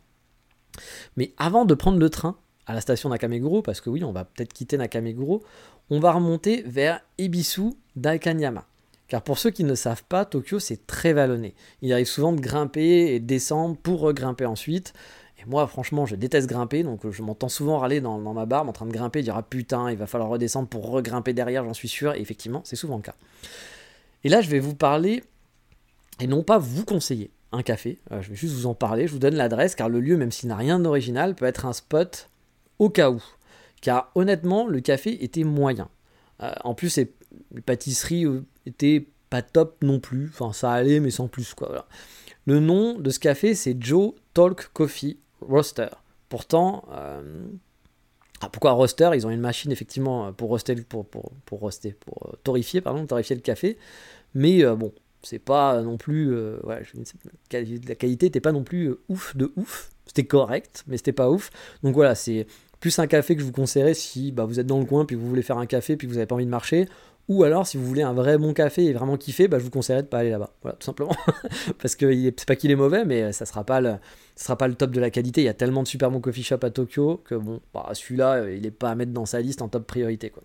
Mais avant de prendre le train à la station Nakameguro, parce que oui, on va peut-être quitter Nakameguro, on va remonter vers Ebisu Daikanyama. Car pour ceux qui ne savent pas, Tokyo c'est très vallonné. Il arrive souvent de grimper et de descendre pour regrimper ensuite. Et moi franchement je déteste grimper, donc je m'entends souvent râler dans, dans ma barbe en train de grimper et dire ah putain il va falloir redescendre pour regrimper derrière, j'en suis sûr, et effectivement c'est souvent le cas. Et là je vais vous parler, et non pas vous conseiller un café, euh, je vais juste vous en parler, je vous donne l'adresse, car le lieu, même s'il n'a rien d'original, peut être un spot au cas où. Car honnêtement, le café était moyen. Euh, en plus, les, les pâtisseries euh, étaient pas top non plus. Enfin, ça allait, mais sans plus, quoi. Voilà. Le nom de ce café, c'est Joe Talk Coffee Roaster. Pourtant, euh... ah, pourquoi roaster ? Ils ont une machine, effectivement, pour roaster, pour, pour, pour roaster, pour euh, torréfier, pardon, torréfier le café. Mais euh, bon, c'est pas non plus... Euh, ouais, je, la qualité n'était pas non plus euh, ouf de ouf. C'était correct, mais c'était pas ouf. Donc voilà, c'est plus un café que je vous conseillerais si bah, vous êtes dans le coin, puis vous voulez faire un café, puis vous n'avez pas envie de marcher. Ou alors, si vous voulez un vrai bon café et vraiment kiffer, bah, je vous conseillerais de pas aller là-bas. Voilà, tout simplement. Parce que c'est pas qu'il est mauvais, mais ça sera pas le, ça sera pas le top de la qualité. Il y a tellement de super bons coffee shops à Tokyo que bon, bah, celui-là, il est pas à mettre dans sa liste en top priorité, quoi.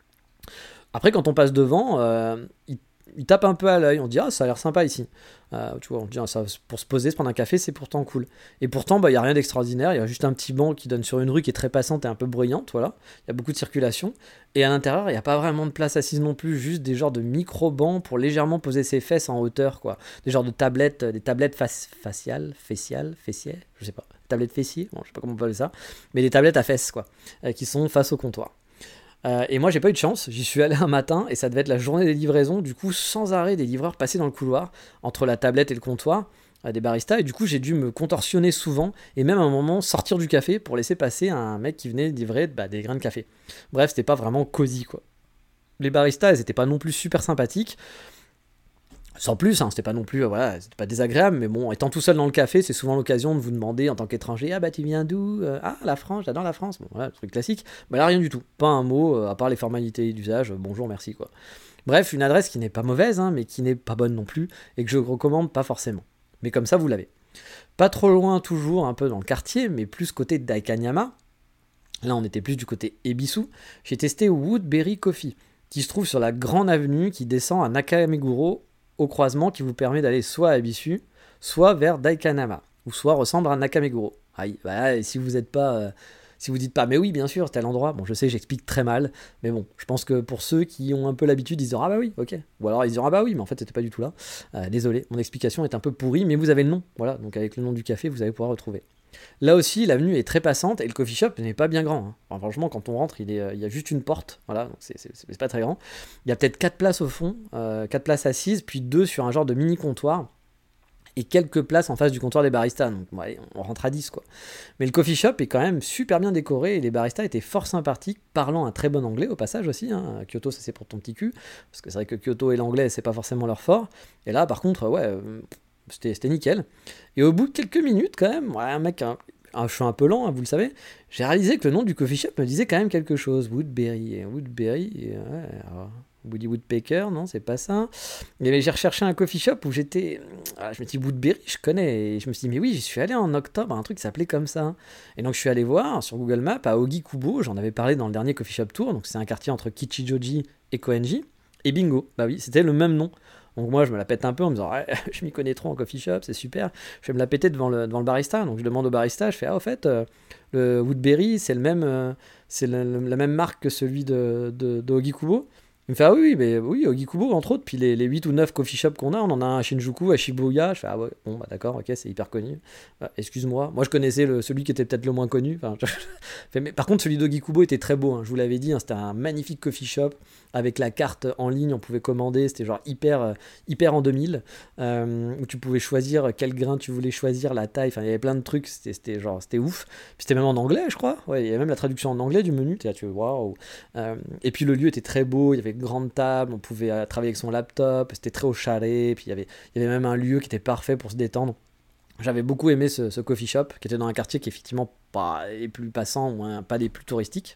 Après, quand on passe devant, euh, il il tape un peu à l'œil, on dit ah ça a l'air sympa ici, euh, tu vois, on dit ah, ça, pour se poser, se prendre un café, c'est pourtant cool. Et pourtant bah il y a rien d'extraordinaire, il y a juste un petit banc qui donne sur une rue qui est très passante et un peu bruyante, voilà. Il y a beaucoup de circulation et à l'intérieur il y a pas vraiment de place assise non plus, juste des genres de micro bancs pour légèrement poser ses fesses en hauteur, quoi. Des genres de tablettes, des tablettes fac- faciales, fessiales, fessiers, je sais pas, tablettes fessiers, bon je sais pas comment on peut appeler ça, mais des tablettes à fesses quoi, euh, qui sont face au comptoir. Euh, et moi j'ai pas eu de chance, j'y suis allé un matin et ça devait être la journée des livraisons, du coup sans arrêt des livreurs passaient dans le couloir entre la tablette et le comptoir, euh, des baristas, et du coup j'ai dû me contorsionner souvent et même à un moment sortir du café pour laisser passer un mec qui venait livrer bah, des grains de café. Bref, c'était pas vraiment cosy quoi. Les baristas, elles étaient pas non plus super sympathiques. Sans plus, hein, c'était pas non plus, euh, voilà, c'était pas désagréable, mais bon, étant tout seul dans le café, c'est souvent l'occasion de vous demander en tant qu'étranger, ah bah tu viens d'où? Euh, Ah, la France, j'adore la France, bon voilà, le truc classique. Bah là, rien du tout, pas un mot, euh, à part les formalités d'usage, euh, bonjour, merci quoi. Bref, une adresse qui n'est pas mauvaise, hein, mais qui n'est pas bonne non plus, et que je recommande pas forcément. Mais comme ça, vous l'avez. Pas trop loin, toujours, un peu dans le quartier, mais plus côté Daikanyama. Là, on était plus du côté Ebisu. J'ai testé Woodberry Coffee, qui se trouve sur la grande avenue qui descend à Nakameguro, au croisement qui vous permet d'aller soit à Ebisu, soit vers Daikanyama, ou soit ressemble à Nakameguro. Aïe, bah, et si vous êtes pas... Euh, si vous dites pas, mais oui, bien sûr, tel endroit, bon, je sais, j'explique très mal, mais bon, je pense que pour ceux qui ont un peu l'habitude, ils diront, ah bah oui, ok. Ou alors ils diront, ah bah oui, mais en fait, c'était pas du tout là. Euh, désolé, mon explication est un peu pourrie, mais vous avez le nom, voilà, donc avec le nom du café, vous allez pouvoir retrouver. Là aussi, l'avenue est très passante et le coffee shop n'est pas bien grand. Hein. Enfin, franchement, quand on rentre, il, est, euh, il y a juste une porte. Voilà, donc c'est, c'est, c'est pas très grand. Il y a peut-être quatre places au fond, euh, quatre places assises, puis deux sur un genre de mini comptoir. Et quelques places en face du comptoir des baristas. Donc, bon, allez, on rentre à dix, quoi. Mais le coffee shop est quand même super bien décoré et les baristas étaient fort sympathiques, parlant un très bon anglais au passage aussi. Hein. Kyoto, ça c'est pour ton petit cul. Parce que c'est vrai que Kyoto et l'anglais, c'est pas forcément leur fort. Et là, par contre, ouais. Euh, C'était, c'était nickel. Et au bout de quelques minutes, quand même, ouais, un mec, un, un, je suis un peu lent, hein, vous le savez, j'ai réalisé que le nom du coffee shop me disait quand même quelque chose. Woodberry. Et Woodberry, et, ouais, alors, Woody Woodpecker, non, c'est pas ça. Mais j'ai recherché un coffee shop où j'étais. Ah, je me suis dit, Woodberry, je connais. Et je me suis dit, mais oui, j'y suis allé en octobre, un truc qui s'appelait comme ça. Et donc je suis allé voir sur Google Maps à Ogikubo, j'en avais parlé dans le dernier coffee shop tour, donc c'est un quartier entre Kichijoji et Koenji. Et bingo, bah oui, c'était le même nom. Donc moi, je me la pète un peu en me disant, ouais, je m'y connais trop en coffee shop, c'est super. Je vais me la péter devant le, devant le barista. Donc je demande au barista, je fais, ah, au fait, euh, le Woodberry, c'est, le même, euh, c'est le, le, la même marque que celui de, de, de Ogikubo. Il me fait, ah oui, mais oui, Ogikubo, entre autres, puis les, les huit ou neuf coffee shops qu'on a, on en a un à Shinjuku, à Shibuya. Je fais, ah ouais, bon, bah d'accord, ok, c'est hyper connu. Bah, excuse-moi, moi je connaissais le, celui qui était peut-être le moins connu. Enfin, je... mais, par contre, celui d'Ogikubo était très beau, hein, je vous l'avais dit, hein, c'était un magnifique coffee shop avec la carte en ligne, on pouvait commander, c'était genre hyper, hyper en deux mille, euh, où tu pouvais choisir quel grain tu voulais choisir, la taille, enfin il y avait plein de trucs, c'était, c'était genre, c'était ouf. Puis c'était même en anglais, je crois, ouais, il y avait même la traduction en anglais du menu, là, tu vois, waouh. Euh, et puis le lieu était très beau, il y avait une grande table, on pouvait euh, travailler avec son laptop, c'était très au chalet, puis il y avait, il y avait même un lieu qui était parfait pour se détendre. J'avais beaucoup aimé ce, ce coffee shop, qui était dans un quartier qui est effectivement pas les plus passants, ou hein, pas les plus touristiques.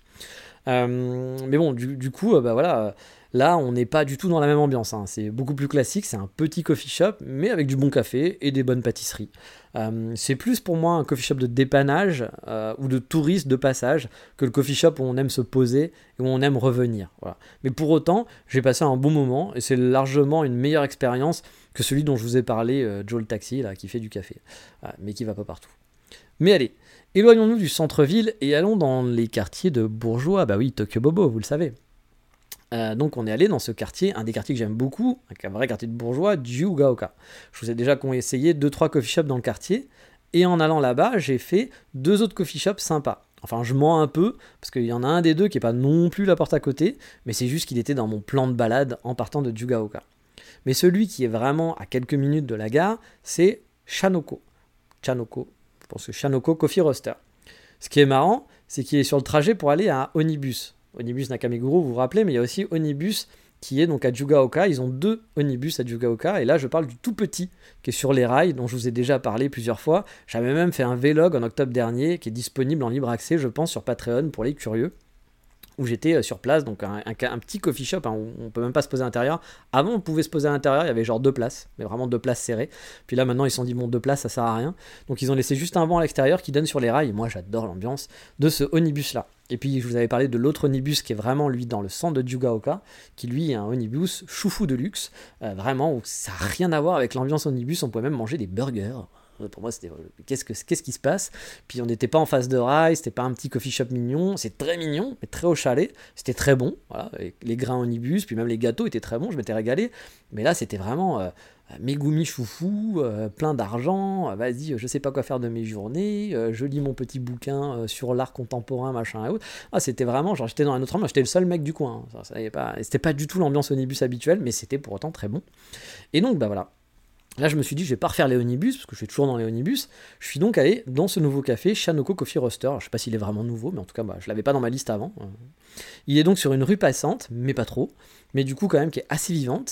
Euh, mais bon, du, du coup, euh, bah voilà, là, on n'est pas du tout dans la même ambiance. Hein. C'est beaucoup plus classique, c'est un petit coffee shop, mais avec du bon café et des bonnes pâtisseries. Euh, c'est plus pour moi un coffee shop de dépannage euh, ou de touristes de passage que le coffee shop où on aime se poser et où on aime revenir. Voilà. Mais pour autant, j'ai passé un bon moment et c'est largement une meilleure expérience que celui dont je vous ai parlé, euh, Joe le taxi, là, qui fait du café, euh, mais qui va pas partout. Mais allez, éloignons-nous du centre-ville et allons dans les quartiers de bourgeois. Bah oui, Tokyo Bobo, vous le savez. Euh, donc on est allé dans ce quartier, un des quartiers que j'aime beaucoup, un vrai quartier de bourgeois, Jugaoka. Je vous ai déjà essayé deux trois coffee shops dans le quartier, et en allant là-bas, j'ai fait deux autres coffee shops sympas. Enfin, je mens un peu, parce qu'il y en a un des deux qui n'est pas non plus la porte à côté, mais c'est juste qu'il était dans mon plan de balade en partant de Jugaoka. Mais celui qui est vraiment à quelques minutes de la gare, c'est Shanoko. Chanoko. Je pense que Shanoko Coffee Roaster. Ce qui est marrant, c'est qu'il est sur le trajet pour aller à Onibus. Onibus Nakameguro, vous vous rappelez, mais il y a aussi Onibus qui est donc à Jugaoka. Ils ont deux Onibus à Jugaoka, et là je parle du tout petit qui est sur les rails, dont je vous ai déjà parlé plusieurs fois. J'avais même fait un vlog en octobre dernier qui est disponible en libre accès, je pense, sur Patreon pour les curieux, où j'étais sur place, donc un, un, un petit coffee shop, hein, où on peut même pas se poser à l'intérieur. Avant, on pouvait se poser à l'intérieur, il y avait genre deux places, mais vraiment deux places serrées. Puis là, maintenant, ils se sont dit, bon, deux places, ça sert à rien. Donc, ils ont laissé juste un banc à l'extérieur qui donne sur les rails. Et moi, j'adore l'ambiance de ce Onibus-là. Et puis, je vous avais parlé de l'autre Onibus qui est vraiment, lui, dans le centre de Jugaoka, qui, lui, est un Onibus choufou de luxe. Euh, vraiment, où ça n'a rien à voir avec l'ambiance Onibus. On pouvait même manger des burgers. Pour moi, c'était qu'est-ce, que, qu'est-ce qui se passe. Puis on n'était pas en face de rail, c'était pas un petit coffee shop mignon, c'est très mignon, mais très au chalet, c'était très bon, voilà, les grains Onibus, puis même les gâteaux étaient très bons, je m'étais régalé, mais là c'était vraiment euh, Megumi choufou, euh, plein d'argent, euh, vas-y, je sais pas quoi faire de mes journées, euh, je lis mon petit bouquin euh, sur l'art contemporain, machin et autres. Ah, c'était vraiment, genre j'étais dans un autre ambiance, j'étais le seul mec du coin, hein. Ça, ça y est pas, c'était pas du tout l'ambiance Onibus habituelle, mais c'était pour autant très bon. Et donc, bah voilà. Là, je me suis dit, je vais pas refaire les Onibus, parce que je suis toujours dans les Onibus. Je suis donc allé dans ce nouveau café, Shanoko Coffee Roaster. Alors, je sais pas s'il est vraiment nouveau, mais en tout cas, bah, je l'avais pas dans ma liste avant. Il est donc sur une rue passante, mais pas trop. Mais du coup, quand même, qui est assez vivante.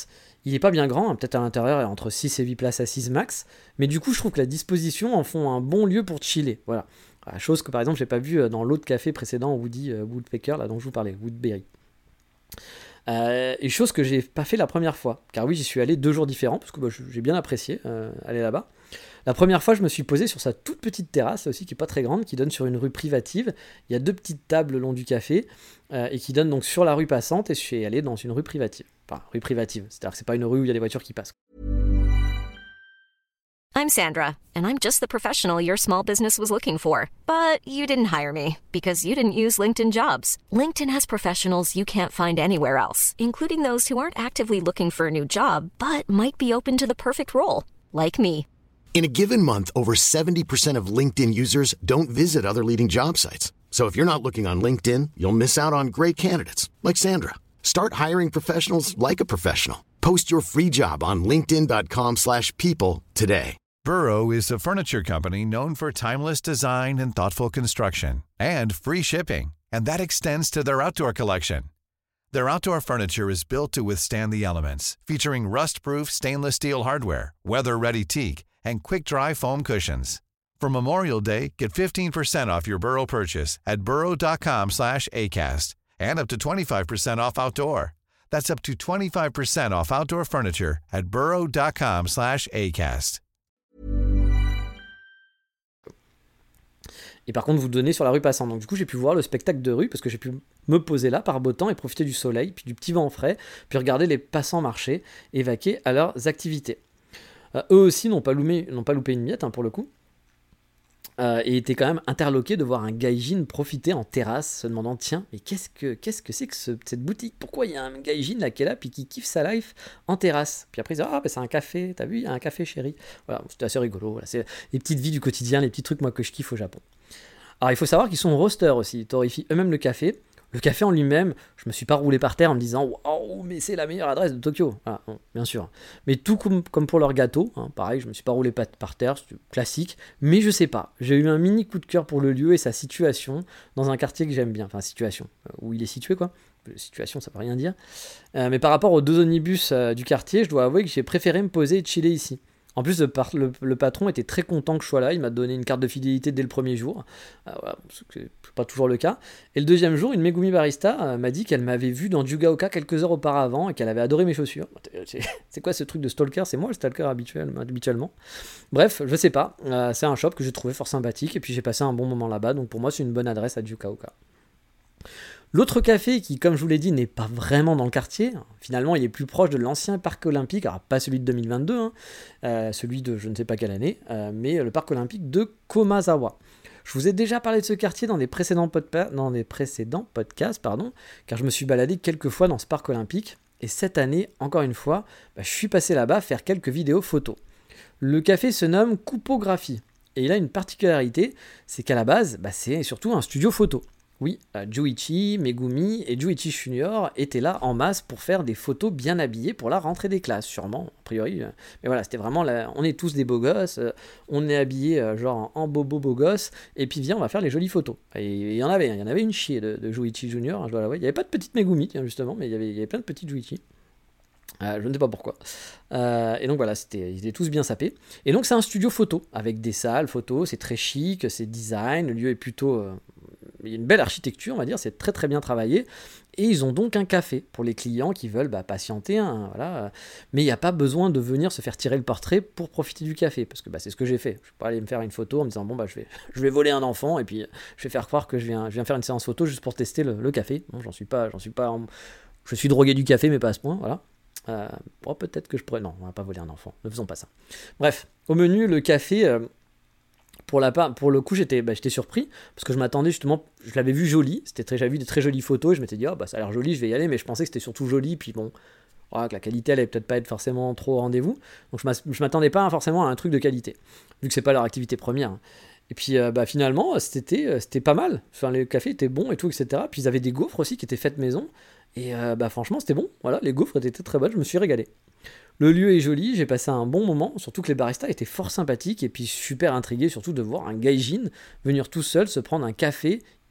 Il est pas bien grand, hein, peut-être à l'intérieur, il y a entre six et huit places assises max, mais du coup, je trouve que la disposition en font un bon lieu pour chiller, voilà. Chose que par exemple, j'ai pas vu dans l'autre café précédent, Woody euh, Woodpecker, là dont je vous parlais, Woodberry. Euh, et chose que j'ai pas fait la première fois, car oui, j'y suis allé deux jours différents, parce que bah, j'ai bien apprécié euh, aller là-bas. La première fois, je me suis posé sur sa toute petite terrasse, là aussi, qui est pas très grande, qui donne sur une rue privative. Il y a deux petites tables le long du café, euh, et qui donne donc sur la rue passante, et je suis allé dans une rue privative. Enfin, rue privative, c'est-à-dire que c'est pas une rue où il y a des voitures qui passent. I'm Sandra, and I'm just the professional your small business was looking for. But you didn't hire me, because you didn't use LinkedIn Jobs. LinkedIn has professionals you can't find anywhere else, including those who aren't actively looking for a new job, but might be open to the perfect role, like me. In a given month, over seventy percent of LinkedIn users don't visit other leading job sites. So if you're not looking on LinkedIn, you'll miss out on great candidates, like Sandra. Start hiring professionals like a professional. Post your free job on linkedin.com slash people today. Burrow is a furniture company known for timeless design and thoughtful construction, and free shipping, and that extends to their outdoor collection. Their outdoor furniture is built to withstand the elements, featuring rust-proof stainless steel hardware, weather-ready teak, and quick-dry foam cushions. For Memorial Day, get fifteen percent off your Burrow purchase at burrow.com slash ACAST, and up to twenty-five percent off outdoor. That's up to twenty-five percent off outdoor furniture at burrow.com slash ACAST. Et par contre, vous donnez sur la rue passante. Donc du coup, j'ai pu voir le spectacle de rue parce que j'ai pu me poser là par beau temps et profiter du soleil, puis du petit vent frais, puis regarder les passants marcher et vaquer à leurs activités. Euh, eux aussi n'ont pas, loupé, n'ont pas loupé une miette, hein, pour le coup. Euh, et étaient quand même interloqués de voir un gaijin profiter en terrasse, se demandant tiens, mais qu'est-ce que, qu'est-ce que c'est que ce, cette boutique ? Pourquoi il y a un gaijin là qui est là puis qui kiffe sa life en terrasse ? Puis après ils disent ah, bah, c'est un café, t'as vu, il y a un café chéri. Voilà, c'était assez rigolo. Voilà. C'est les petites vies du quotidien, les petits trucs moi que je kiffe au Japon. Alors il faut savoir qu'ils sont roasters aussi, ils torréfient eux-mêmes le café. Le café en lui-même, je me suis pas roulé par terre en me disant waouh, mais c'est la meilleure adresse de Tokyo. Voilà, non, bien sûr. Mais tout comme, comme pour leur gâteau, hein, pareil, je me suis pas roulé par, par terre, c'est classique. Mais je sais pas, j'ai eu un mini coup de cœur pour le lieu et sa situation dans un quartier que j'aime bien. Enfin, situation, où il est situé quoi. Situation, ça veut rien dire. Euh, mais par rapport aux deux omnibus euh, du quartier, je dois avouer que j'ai préféré me poser et chiller ici. En plus, le, par- le, le patron était très content que je sois là. Il m'a donné une carte de fidélité dès le premier jour. Euh, voilà, c'est pas toujours le cas. Et le deuxième jour, une Megumi Barista euh, m'a dit qu'elle m'avait vu dans Jugaoka quelques heures auparavant et qu'elle avait adoré mes chaussures. C'est, c'est quoi ce truc de stalker ? C'est moi le stalker habituel, habituellement. Bref, je sais pas. Euh, c'est un shop que j'ai trouvé fort sympathique et puis j'ai passé un bon moment là-bas. Donc pour moi, c'est une bonne adresse à Jugaoka. L'autre café qui, comme je vous l'ai dit, n'est pas vraiment dans le quartier, finalement il est plus proche de l'ancien parc olympique, alors pas celui de deux mille vingt-deux, hein, euh, celui de je ne sais pas quelle année, euh, mais le parc olympique de Komazawa. Je vous ai déjà parlé de ce quartier dans des précédents, podpa- dans des précédents podcasts, pardon, car je me suis baladé quelques fois dans ce parc olympique, et cette année, encore une fois, bah, je suis passé là-bas faire quelques vidéos photos. Le café se nomme Kupographie, et il a une particularité, c'est qu'à la base, bah, c'est surtout un studio photo. Oui, Juichi, Megumi et Juichi Junior étaient là en masse pour faire des photos bien habillées pour la rentrée des classes, sûrement, a priori. Mais voilà, c'était vraiment, la... on est tous des beaux gosses, on est habillés genre en bobo beau gosse, et puis viens, on va faire les jolies photos. Et il y en avait, il y en avait une chier de, de Juichi Junior, je dois l'avouer. Il n'y avait pas de petite Megumi, tiens, justement, mais il y avait, il y avait plein de petites Juichi. Euh, je ne sais pas pourquoi. Euh, et donc voilà, c'était, ils étaient tous bien sapés. Et donc c'est un studio photo, avec des salles photos, c'est très chic, c'est design, le lieu est plutôt... Euh, il y a une belle architecture, on va dire, c'est très très bien travaillé. Et ils ont donc un café pour les clients qui veulent bah, patienter. Hein, voilà. Mais il n'y a pas besoin de venir se faire tirer le portrait pour profiter du café. Parce que bah, c'est ce que j'ai fait. Je ne vais pas aller me faire une photo en me disant bon, bah, je, vais, je vais voler un enfant et puis je vais faire croire que je viens, je viens faire une séance photo juste pour tester le, le café. Bon, j'en suis pas, j'en suis pas en... Je suis drogué du café, mais pas à ce point. Voilà. Euh, bon, peut-être que je pourrais... Non, on va pas voler un enfant. Ne faisons pas ça. Bref, au menu, le café... Euh... Pour, la, pour le coup, j'étais, bah, j'étais surpris, parce que je m'attendais justement, je l'avais vu joli, c'était très, j'avais vu des très jolies photos, et je m'étais dit, oh, bah, ça a l'air joli, je vais y aller, mais je pensais que c'était surtout joli, puis bon, oh, que la qualité, elle allait peut-être pas être forcément trop au rendez-vous, donc je m'attendais pas forcément à un truc de qualité, vu que c'est pas leur activité première. Et puis euh, bah, finalement, c'était, c'était pas mal, enfin, le café était bon et tout, et cetera. Puis ils avaient des gaufres aussi qui étaient faites maison, et euh, bah, franchement, c'était bon, voilà, les gaufres étaient très bonnes, je me suis régalé. Le lieu est joli, j'ai passé un bon moment, surtout que les baristas étaient fort sympathiques et puis super intrigués surtout de voir un gaijin venir tout seul se prendre un café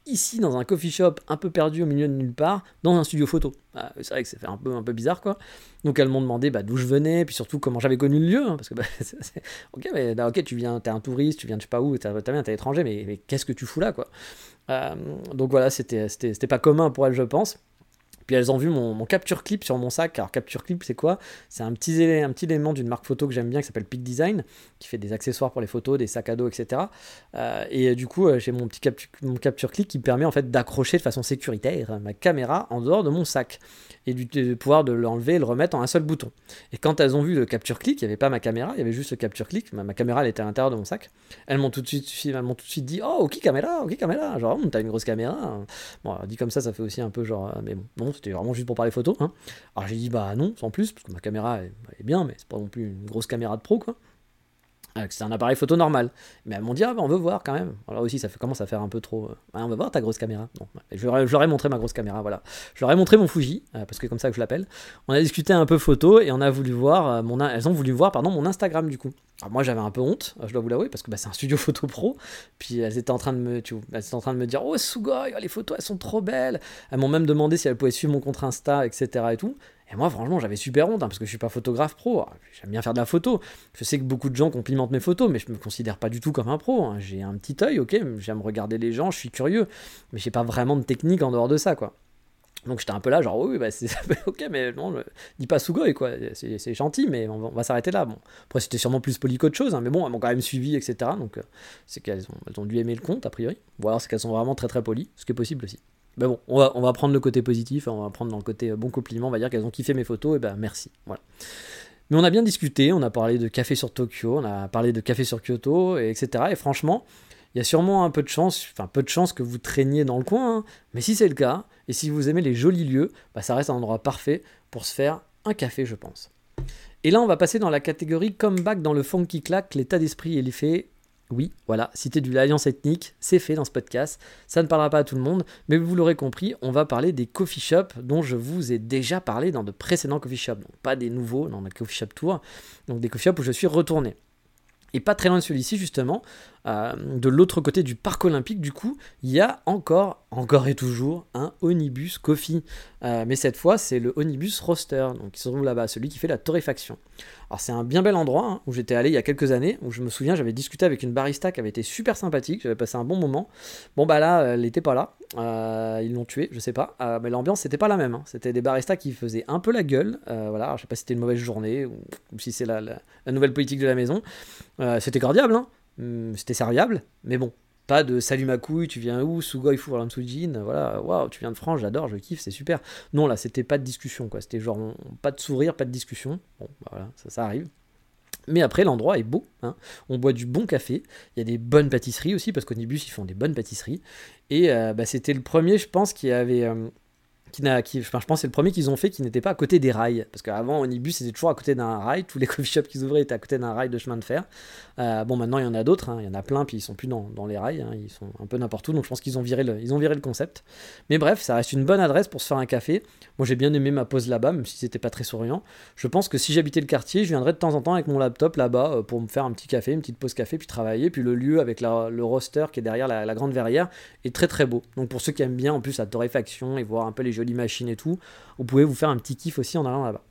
ici dans un coffee shop un peu perdu au milieu de nulle part, dans un studio photo. Ah, c'est vrai que ça fait un peu, un peu bizarre quoi. Donc elles m'ont demandé bah, d'où je venais, puis surtout comment j'avais connu le lieu, hein, parce que bah, c'est, c'est... ok, mais bah, ok, tu viens, t'es un touriste, tu viens de je sais pas où, t'as, t'as bien, t'es étranger, mais, mais qu'est-ce que tu fous là quoi. Euh, donc voilà, c'était, c'était, c'était pas commun pour elles, je pense. Puis elles ont vu mon, mon capture clip sur mon sac. Alors capture clip c'est quoi ? C'est un petit, un petit élément d'une marque photo que j'aime bien qui s'appelle Peak Design, qui fait des accessoires pour les photos, des sacs à dos, et cetera. Euh, et du coup j'ai mon petit capture, mon capture clip qui me permet en fait d'accrocher de façon sécuritaire ma caméra en dehors de mon sac et du, de pouvoir de l'enlever et le remettre en un seul bouton. Et quand elles ont vu le capture clip, il n'y avait pas ma caméra, il y avait juste le capture clip. Ma, ma caméra elle était à l'intérieur de mon sac. Elles m'ont tout de suite, elles m'ont tout de suite dit oh ok caméra, ok caméra, genre oh, t'as une grosse caméra. Bon alors, dit comme ça ça fait aussi un peu genre mais bon non c'était vraiment juste pour parler photo. Hein. Alors j'ai dit bah non, sans plus, parce que ma caméra elle, elle est bien, mais c'est pas non plus une grosse caméra de pro quoi. Alors que c'est un appareil photo normal. Mais elles m'ont dit ah bah on veut voir quand même. Alors aussi ça fait, commence à faire un peu trop. Euh, ah, on va voir ta grosse caméra. Non, je, leur ai, je leur ai montré ma grosse caméra, voilà. Je leur ai montré mon Fuji, euh, parce que comme ça que je l'appelle. On a discuté un peu photo et on a voulu voir euh, mon, elles ont voulu voir pardon mon Instagram du coup. Alors moi j'avais un peu honte, je dois vous l'avouer, parce que bah, c'est un studio photo pro. Puis elles étaient en train de me, tu vois, elles étaient en train de me dire oh Sugoi, oh, les photos elles sont trop belles. Elles m'ont même demandé si elles pouvaient suivre mon compte Insta, et cetera et tout. Et moi, franchement, j'avais super honte, hein, parce que je suis pas photographe pro. Alors, j'aime bien faire de la photo. Je sais que beaucoup de gens complimentent mes photos, mais je me considère pas du tout comme un pro. Hein. J'ai un petit œil, ok, j'aime regarder les gens, je suis curieux, mais j'ai pas vraiment de technique en dehors de ça, quoi. Donc j'étais un peu là, genre oui, bah c'est ok, mais non, dis pas Sugoi, quoi. C'est, c'est gentil, mais on va, on va s'arrêter là. Bon, après c'était sûrement plus poli qu'autre chose, hein, mais bon, elles m'ont quand même suivi, et cetera. Donc euh, c'est qu'elles ont, elles ont dû aimer le compte a priori. Ou alors c'est qu'elles sont vraiment très très polies, ce qui est possible aussi. Mais bon, on va, on va prendre le côté positif, on va prendre dans le côté bon compliment, on va dire qu'elles ont kiffé mes photos, et ben merci, voilà. Mais on a bien discuté, on a parlé de café sur Tokyo, on a parlé de café sur Kyoto, et etc. Et franchement, il y a sûrement un peu de chance, enfin peu de chance que vous traîniez dans le coin, hein, mais si c'est le cas, et si vous aimez les jolis lieux, bah ça reste un endroit parfait pour se faire un café, je pense. Et là, on va passer dans la catégorie comeback dans le funky clack, l'état d'esprit et l'effet. Oui, voilà, citer du l'alliance ethnique, c'est fait dans ce podcast, ça ne parlera pas à tout le monde, mais vous l'aurez compris, on va parler des coffee shops dont je vous ai déjà parlé dans de précédents coffee shops, donc pas des nouveaux dans le coffee shop tour, donc des coffee shops où je suis retourné. Et pas très loin de celui-ci justement, euh, de l'autre côté du parc olympique du coup, il y a encore, encore et toujours, un Onibus Coffee. Euh, mais cette fois, c'est le Onibus Roaster, donc qui se trouve là-bas, celui qui fait la torréfaction. Alors c'est un bien bel endroit hein, où j'étais allé il y a quelques années, où je me souviens, j'avais discuté avec une barista qui avait été super sympathique, j'avais passé un bon moment. Bon bah là, elle n'était pas là, euh, ils l'ont tuée, je sais pas, euh, mais l'ambiance c'était pas la même. Hein. C'était des baristas qui faisaient un peu la gueule, euh, voilà, alors, je sais pas si c'était une mauvaise journée ou, ou si c'est la, la, la nouvelle politique de la maison. Euh, c'était cordiable, hein, hum, c'était serviable, mais bon. Pas de salut ma couille, tu viens où, Sugoi fu Ramsujin, voilà, waouh, tu viens de France, j'adore, je kiffe, c'est super. Non, là, c'était pas de discussion, quoi. C'était genre, on, pas de sourire, pas de discussion. Bon, bah voilà, ça, ça arrive. Mais après, l'endroit est beau, hein. On boit du bon café, il y a des bonnes pâtisseries aussi, parce qu'Onibus, ils font des bonnes pâtisseries. Et euh, bah, c'était le premier, je pense, qui avait... Euh, Qui n'a, qui, enfin, je pense que c'est le premier qu'ils ont fait qui n'était pas à côté des rails. Parce qu'avant, Onibus, c'était toujours à côté d'un rail. Tous les coffee shops qu'ils ouvraient étaient à côté d'un rail de chemin de fer. Euh, bon, maintenant, il y en a d'autres. Hein. Il y en a plein, puis ils sont plus dans, dans les rails. Hein. Ils sont un peu n'importe où. Donc, je pense qu'ils ont viré, le, ils ont viré le concept. Mais bref, ça reste une bonne adresse pour se faire un café. Moi, j'ai bien aimé ma pause là-bas, même si c'était pas très souriant. Je pense que si j'habitais le quartier, je viendrais de temps en temps avec mon laptop là-bas euh, pour me faire un petit café, une petite pause café, puis travailler. Puis le lieu avec la, le roster qui est derrière la, la grande verrière est très très beau. Donc, pour ceux qui aiment bien, en plus, la torréfaction et voir un peu les jolies machines et tout, vous pouvez vous faire un petit kiff aussi en allant là-bas.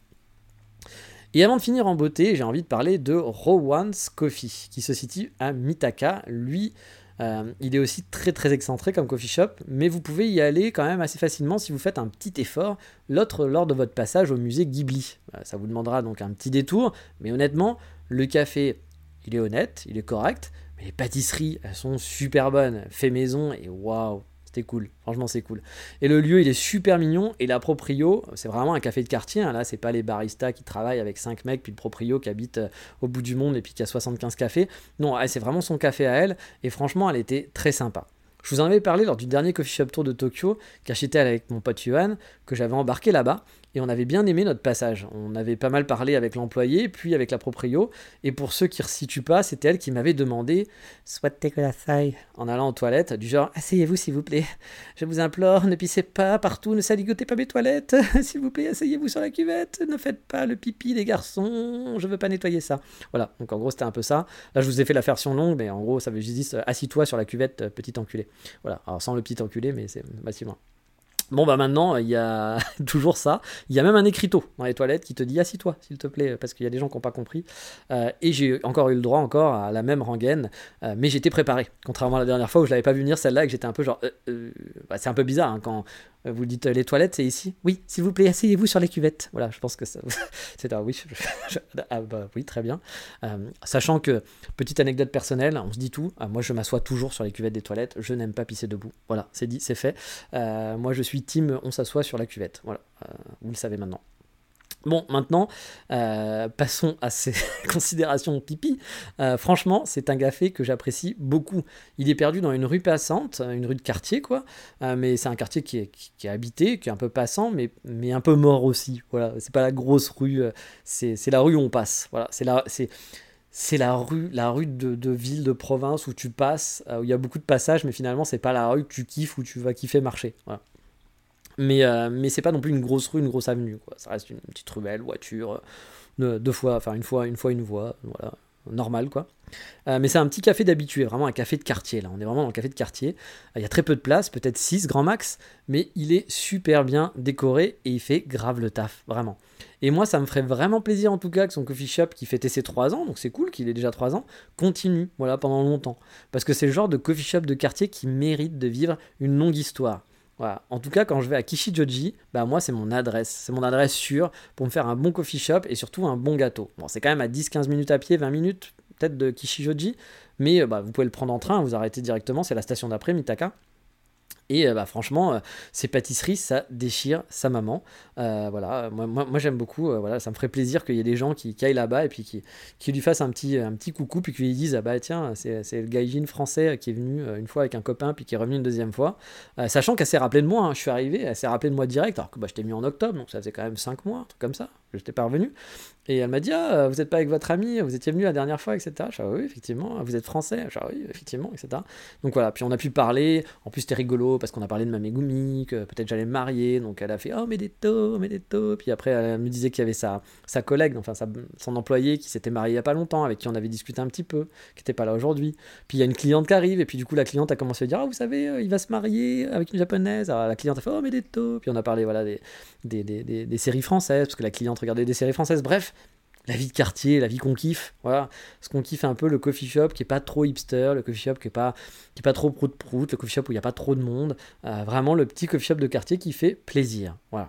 Et avant de finir en beauté, j'ai envie de parler de Rowan's Coffee, qui se situe à Mitaka. Lui, euh, il est aussi très très excentré comme coffee shop, mais vous pouvez y aller quand même assez facilement si vous faites un petit effort l'autre lors de votre passage au musée Ghibli. Ça vous demandera donc un petit détour, mais honnêtement, le café, il est honnête, il est correct, mais les pâtisseries, elles sont super bonnes, fait maison, et waouh, c'était cool, franchement c'est cool. Et le lieu il est super mignon, et la proprio, c'est vraiment un café de quartier, hein. Là c'est pas les baristas qui travaillent avec cinq mecs, puis le proprio qui habite euh, au bout du monde et puis qui a soixante-quinze cafés. Non, c'est vraiment son café à elle, et franchement elle était très sympa. Je vous en avais parlé lors du dernier coffee shop tour de Tokyo, car j'étais avec mon pote Yohan, que j'avais embarqué là-bas, et on avait bien aimé notre passage. On avait pas mal parlé avec l'employé, puis avec la proprio, et pour ceux qui ne resituent pas, c'était elle qui m'avait demandé « Souhaitez que la saille » en allant aux toilettes, du genre « Asseyez-vous s'il vous plaît, je vous implore, ne pissez pas partout, ne saligotez pas mes toilettes, s'il vous plaît, asseyez-vous sur la cuvette, ne faites pas le pipi des garçons, je veux pas nettoyer ça. » Voilà, donc en gros c'était un peu ça. Là je vous ai fait la version longue, mais en gros ça veut juste dire « Assis-toi sur la cuvette, petit enculé ». Voilà, alors sans le petit enculé, mais c'est pas si loin. Bon bah maintenant il y a toujours ça, il y a même un écriteau dans les toilettes qui te dit assis-toi s'il te plaît, parce qu'il y a des gens qui n'ont pas compris, euh, et j'ai encore eu le droit encore à la même rengaine, euh, mais j'étais préparé, contrairement à la dernière fois où je l'avais pas vu venir celle-là et que j'étais un peu genre, euh, euh, bah, c'est un peu bizarre hein, quand vous dites euh, les toilettes c'est ici, oui s'il vous plaît asseyez-vous sur les cuvettes, voilà je pense que ça, c'est là oui, je, je, ah, bah, oui très bien, euh, sachant que, petite anecdote personnelle, on se dit tout, euh, moi je m'assois toujours sur les cuvettes des toilettes, je n'aime pas pisser debout, voilà c'est dit, c'est fait, euh, moi je suis team on s'assoit sur la cuvette, voilà, euh, vous le savez maintenant. Bon, maintenant, euh, passons à ces considérations pipi. Euh, franchement, c'est un café que j'apprécie beaucoup. Il est perdu dans une rue passante, une rue de quartier, quoi. Euh, mais c'est un quartier qui est, qui, qui est habité, qui est un peu passant, mais, mais un peu mort aussi. Voilà, c'est pas la grosse rue, c'est, c'est la rue où on passe. Voilà, c'est la, c'est, c'est la rue, la rue de, de ville, de province où tu passes, où il y a beaucoup de passages, mais finalement, c'est pas la rue que tu kiffes, où tu vas kiffer marcher. Voilà. Mais, euh, mais c'est pas non plus une grosse rue, une grosse avenue, quoi. Ça reste une petite ruelle, voiture, euh, deux fois, enfin une fois, une fois une voie, voilà, normal, quoi. Euh, mais c'est un petit café d'habitué, vraiment un café de quartier, là. On est vraiment dans le café de quartier. Il y a très peu de place, peut-être six grand max, mais il est super bien décoré et il fait grave le taf, vraiment. Et moi, ça me ferait vraiment plaisir, en tout cas, que son coffee shop qui fêtait ses trois ans, donc c'est cool qu'il ait déjà trois ans, continue, voilà, pendant longtemps. Parce que c'est le genre de coffee shop de quartier qui mérite de vivre une longue histoire. Voilà. En tout cas, quand je vais à Kishijoji, bah moi c'est mon adresse, c'est mon adresse sûre pour me faire un bon coffee shop et surtout un bon gâteau. Bon, c'est quand même à dix quinze minutes à pied, vingt minutes peut-être de Kishijoji, mais bah, vous pouvez le prendre en train, vous arrêtez directement, c'est la station d'après, Mitaka. Et bah, franchement, euh, ces pâtisseries, ça déchire sa maman. Euh, voilà, moi, moi, moi j'aime beaucoup. Euh, voilà, ça me ferait plaisir qu'il y ait des gens qui, qui aillent là-bas et puis qui, qui lui fassent un petit, un petit coucou, puis qui lui disent ah bah tiens, c'est, c'est le gaijin français qui est venu euh, une fois avec un copain, puis qui est revenu une deuxième fois. Euh, sachant qu'elle s'est rappelée de moi, hein, je suis arrivé, elle s'est rappelée de moi direct, alors que bah, je t'ai mis en octobre, donc ça faisait quand même cinq mois, un truc comme ça. Je n'étais pas revenu. Et elle m'a dit ah, vous n'êtes pas avec votre ami, vous étiez venu la dernière fois, et cetera. Je dis ah, oui, effectivement, vous êtes français. Je dis ah, oui, effectivement, et cetera. Donc voilà, puis on a pu parler. En plus, c'était rigolo parce qu'on a parlé de ma Megumi, que peut-être j'allais me marier. Donc elle a fait oh, Medeto, Medeto. Puis après, elle me disait qu'il y avait sa, sa collègue, enfin sa, son employé qui s'était marié il n'y a pas longtemps, avec qui on avait discuté un petit peu, qui n'était pas là aujourd'hui. Puis il y a une cliente qui arrive, et puis du coup, la cliente a commencé à dire ah, vous savez, il va se marier avec une japonaise. Alors la cliente a fait oh, Medeto. Puis on a parlé voilà, des, des, des, des, des séries françaises, parce que la cliente regardait des séries françaises. Bref, la vie de quartier, la vie qu'on kiffe, voilà, ce qu'on kiffe un peu, le coffee shop qui est pas trop hipster, le coffee shop qui est pas, qui est pas trop prout-prout, le coffee shop où il n'y a pas trop de monde, euh, vraiment le petit coffee shop de quartier qui fait plaisir, voilà.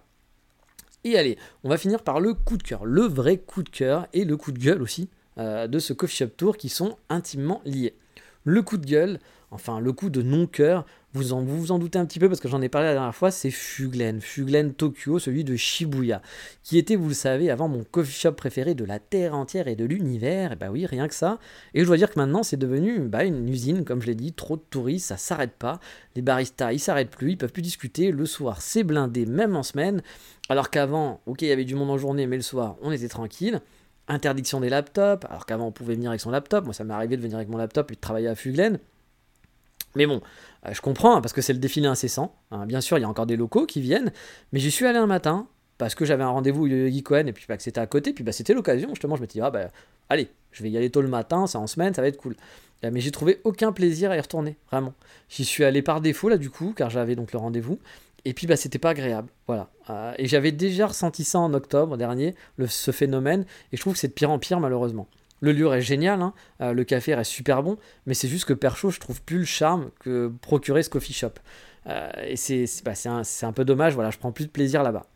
Et allez, on va finir par le coup de cœur, le vrai coup de cœur et le coup de gueule aussi euh, de ce coffee shop tour qui sont intimement liés. Le coup de gueule, enfin le coup de non-cœur, vous en, vous vous en doutez un petit peu parce que j'en ai parlé la dernière fois, c'est Fuglen, Fuglen Tokyo, celui de Shibuya, qui était, vous le savez, avant mon coffee shop préféré de la terre entière et de l'univers, et bah oui, rien que ça. Et je dois dire que maintenant, c'est devenu bah, une usine, comme je l'ai dit, trop de touristes, ça s'arrête pas, les baristas, ils s'arrêtent plus, ils peuvent plus discuter, le soir, c'est blindé, même en semaine, alors qu'avant, ok, il y avait du monde en journée, mais le soir, on était tranquille. Interdiction des laptops, alors qu'avant on pouvait venir avec son laptop, moi ça m'est arrivé de venir avec mon laptop et de travailler à Fuglen, mais bon, euh, je comprends, hein, parce que c'est le défilé incessant, hein. Bien sûr il y a encore des locaux qui viennent, mais j'y suis allé un matin, parce que j'avais un rendez-vous Yoyogi Koen, et puis bah, que c'était à côté, puis bah, c'était l'occasion, justement, je me suis dit, ah bah allez, je vais y aller tôt le matin, c'est en semaine, ça va être cool. Euh, mais j'ai trouvé aucun plaisir à y retourner, vraiment. J'y suis allé par défaut là du coup, car j'avais donc le rendez-vous, et puis bah c'était pas agréable, voilà. Euh, et j'avais déjà ressenti ça en octobre dernier, le, ce phénomène, et je trouve que c'est de pire en pire malheureusement. Le lieu reste génial, hein, euh, le café reste super bon, mais c'est juste que perso je trouve plus le charme que procurer ce coffee shop. Euh, et c'est, c'est, bah, c'est, un, c'est un peu dommage, voilà, je prends plus de plaisir là-bas.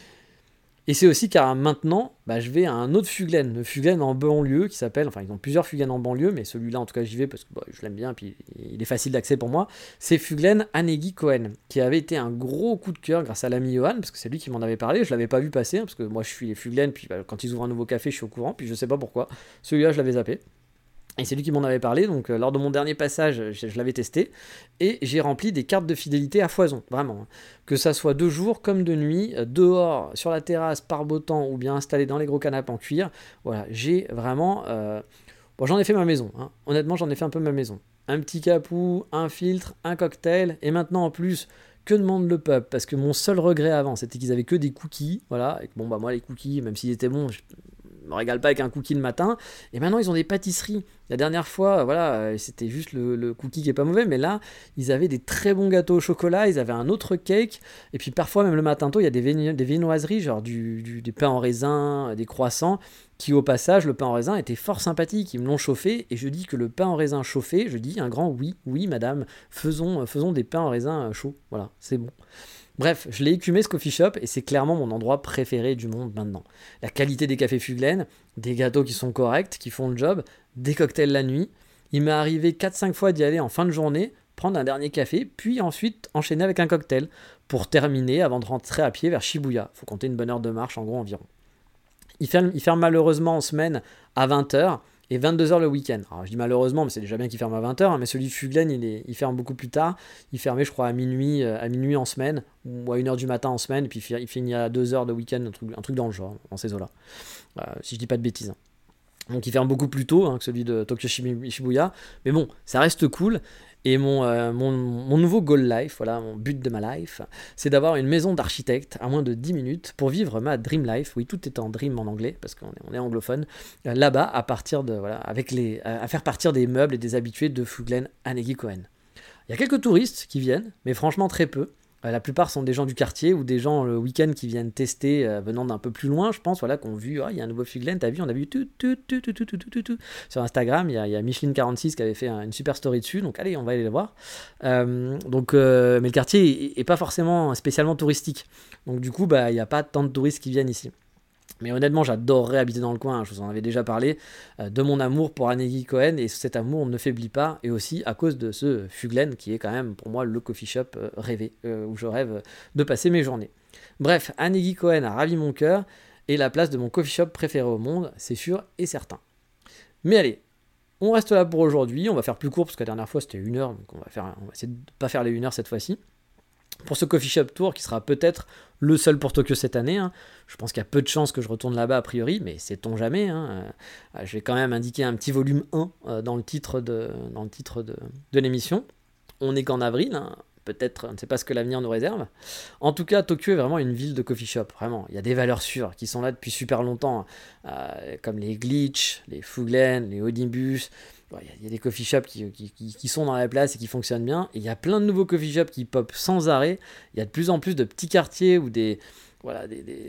Et c'est aussi car maintenant, bah, je vais à un autre Fuglen, le Fuglen en banlieue qui s'appelle, enfin ils ont plusieurs Fuglen en banlieue, mais celui-là en tout cas j'y vais parce que bah, je l'aime bien, puis il est facile d'accès pour moi, c'est Fuglen Hanegi Koen, qui avait été un gros coup de cœur grâce à l'ami Johan, parce que c'est lui qui m'en avait parlé, je l'avais pas vu passer, hein, parce que moi je suis les Fuglen, puis bah, quand ils ouvrent un nouveau café je suis au courant, puis je sais pas pourquoi, celui-là je l'avais zappé. Et c'est lui qui m'en avait parlé, donc euh, lors de mon dernier passage, je, je l'avais testé, et j'ai rempli des cartes de fidélité à foison, vraiment. Hein. Que ça soit de jour comme de nuit, euh, dehors, sur la terrasse, par beau temps, ou bien installé dans les gros canapés en cuir, voilà, j'ai vraiment... Euh... Bon, j'en ai fait ma maison, hein. Honnêtement, j'en ai fait un peu ma maison. Un petit capou, un filtre, un cocktail, et maintenant en plus... Que demande le peuple ? Parce que mon seul regret avant, c'était qu'ils avaient que des cookies, voilà, et que bon, bah moi les cookies, même s'ils étaient bons... Je... me régale pas avec un cookie le matin. Et maintenant, ils ont des pâtisseries. La dernière fois, voilà, c'était juste le, le cookie qui est pas mauvais, mais là, ils avaient des très bons gâteaux au chocolat, ils avaient un autre cake, et puis parfois, même le matin tôt, il y a des, vienno- des viennoiseries, genre du, du, des pains en raisin, des croissants, qui au passage, le pain en raisin était fort sympathique, ils me l'ont chauffé, et je dis que le pain en raisin chauffé, je dis un grand oui, oui madame, faisons, faisons des pains en raisin chauds, voilà, c'est bon. Bref, je l'ai écumé ce coffee shop et c'est clairement mon endroit préféré du monde maintenant. La qualité des cafés Fuglen, des gâteaux qui sont corrects, qui font le job, des cocktails la nuit. Il m'est arrivé quatre cinq fois d'y aller en fin de journée, prendre un dernier café, puis ensuite enchaîner avec un cocktail pour terminer avant de rentrer à pied vers Shibuya. Faut compter une bonne heure de marche en gros environ. Il ferme, il ferme malheureusement en semaine à vingt heures et vingt-deux heures le week-end. Alors je dis malheureusement, mais c'est déjà bien qu'il ferme à vingt heures, hein, mais celui de Fuglen, il, est, il ferme beaucoup plus tard. Il fermait, je crois, à minuit, euh, à minuit en semaine, ou à une heure du matin en semaine, et puis il finit à deux heures de week-end, un truc, un truc dans le genre, dans ces eaux-là. Euh, si je dis pas de bêtises. Hein. Donc il ferme beaucoup plus tôt hein, que celui de Tokyo Shibuya, mais bon, ça reste cool. Et mon, euh, mon, mon nouveau goal life, voilà, mon but de ma life, c'est d'avoir une maison d'architecte à moins de dix minutes pour vivre ma dream life. Oui, tout est en dream en anglais, parce qu'on est, on est anglophone. Euh, là-bas, à partir de, voilà, avec les, à faire partir des meubles et des habitués de Fuglen à Negi-Koen. Il y a quelques touristes qui viennent, mais franchement très peu. Euh, la plupart sont des gens du quartier ou des gens le week-end qui viennent tester euh, venant d'un peu plus loin, je pense, voilà, qui ont vu, oh, il y a un nouveau Fuglen, t'as vu, on a vu tout, tout, tout, tout, tout, tout, tout, tout. Sur Instagram, il y a, il y a Micheline quarante-six qui avait fait un, une super story dessus, donc allez, on va aller le voir. Euh, donc, euh, mais le quartier est, est pas forcément spécialement touristique, donc du coup, bah, il n'y a pas tant de touristes qui viennent ici. Mais honnêtement, j'adorerais habiter dans le coin, je vous en avais déjà parlé, euh, de mon amour pour Negi-Koen, et cet amour ne faiblit pas, et aussi à cause de ce Fuglen, qui est quand même pour moi le coffee shop euh, rêvé, euh, où je rêve de passer mes journées. Bref, Negi-Koen a ravi mon cœur, et la place de mon coffee shop préféré au monde, c'est sûr et certain. Mais allez, on reste là pour aujourd'hui, on va faire plus court, parce que la dernière fois c'était une heure, donc on va, faire, on va essayer de ne pas faire les une heure cette fois-ci. Pour ce coffee shop tour qui sera peut-être le seul pour Tokyo cette année, hein. Je pense qu'il y a peu de chances que je retourne là-bas a priori, mais sait-on jamais. Hein. Euh, je vais quand même indiquer un petit volume un euh, dans le titre de, dans le titre de, de l'émission. On n'est qu'en avril, hein. Peut-être, on ne sait pas ce que l'avenir nous réserve. En tout cas, Tokyo est vraiment une ville de coffee shop, vraiment. Il y a des valeurs sûres qui sont là depuis super longtemps, euh, comme les Glitch, les Fuglen, les Olympus. Il ouais, y, y a des coffee shops qui, qui, qui, qui sont dans la place et qui fonctionnent bien. Et il y a plein de nouveaux coffee shops qui pop sans arrêt. Il y a de plus en plus de petits quartiers ou des... Voilà, des... des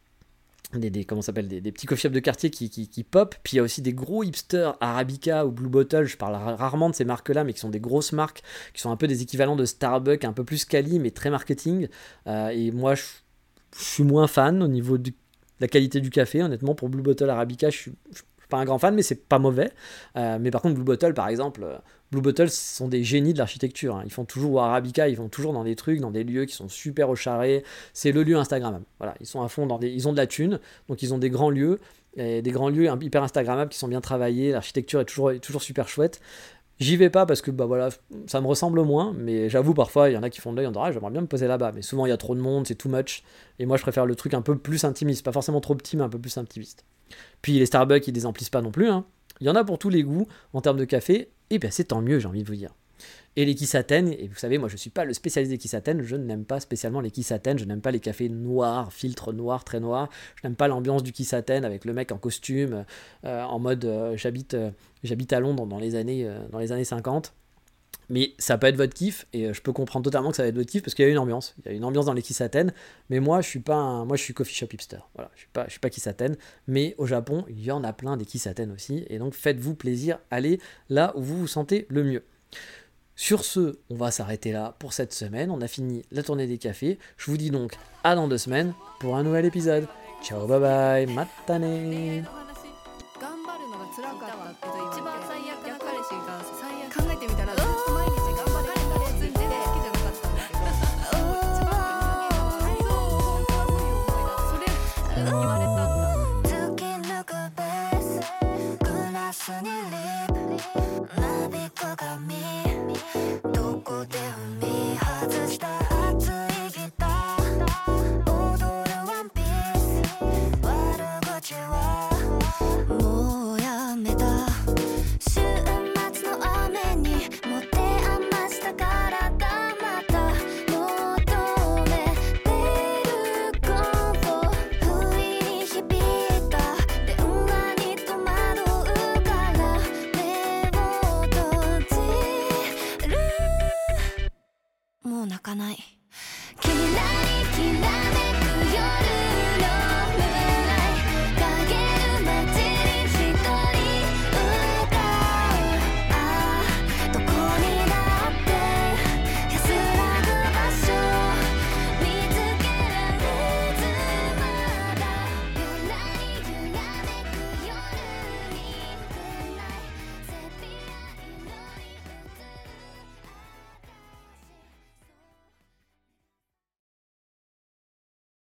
Des, des, comment ça s'appelle, des, des petits coffee shops de quartier qui, qui, qui pop, puis il y a aussi des gros hipsters, Arabica ou Blue Bottle, je parle rarement de ces marques-là, mais qui sont des grosses marques, qui sont un peu des équivalents de Starbucks, un peu plus quali, mais très marketing, euh, et moi je, je suis moins fan au niveau de la qualité du café, honnêtement, pour Blue Bottle, Arabica, je suis, je suis pas un grand fan, mais c'est pas mauvais, euh, mais par contre Blue Bottle, par exemple, euh, Blue Bottle sont des génies de l'architecture, hein. Ils font toujours, ou Arabica, ils vont toujours dans des trucs, dans des lieux qui sont super au charré, c'est le lieu Instagrammable, voilà, ils sont à fond dans des, ils ont de la thune, donc ils ont des grands lieux, et des grands lieux hyper Instagrammables qui sont bien travaillés, l'architecture est toujours, est toujours super chouette. J'y vais pas parce que bah voilà, ça me ressemble moins, mais j'avoue parfois il y en a qui font de l'œil en disant ah, j'aimerais bien me poser là-bas, mais souvent il y a trop de monde, c'est too much, et moi je préfère le truc un peu plus intimiste, pas forcément trop petit mais un peu plus intimiste. Puis les Starbucks ils désemplissent pas non plus, hein. Il y en a pour tous les goûts en termes de café, et bien c'est tant mieux j'ai envie de vous dire. Et les Kissaten, et vous savez moi je suis pas le spécialiste des Kissaten, je n'aime pas spécialement les Kissaten, je n'aime pas les cafés noirs, filtres noirs, très noirs, je n'aime pas l'ambiance du Kissaten avec le mec en costume, euh, en mode euh, j'habite, euh, j'habite à Londres dans les années, euh, dans les années cinquante. Mais ça peut être votre kiff, et je peux comprendre totalement que ça va être votre kiff, parce qu'il y a une ambiance, il y a une ambiance dans les Kissaten, mais moi je suis pas un, moi je suis coffee shop hipster, voilà, je suis pas, je suis pas Kissaten, mais au Japon il y en a plein des Kissaten aussi, et donc faites-vous plaisir, allez là où vous vous sentez le mieux. Sur ce, on va s'arrêter là pour cette semaine, on a fini la tournée des cafés, je vous dis donc à dans deux semaines pour un nouvel épisode. Ciao, bye bye, matane.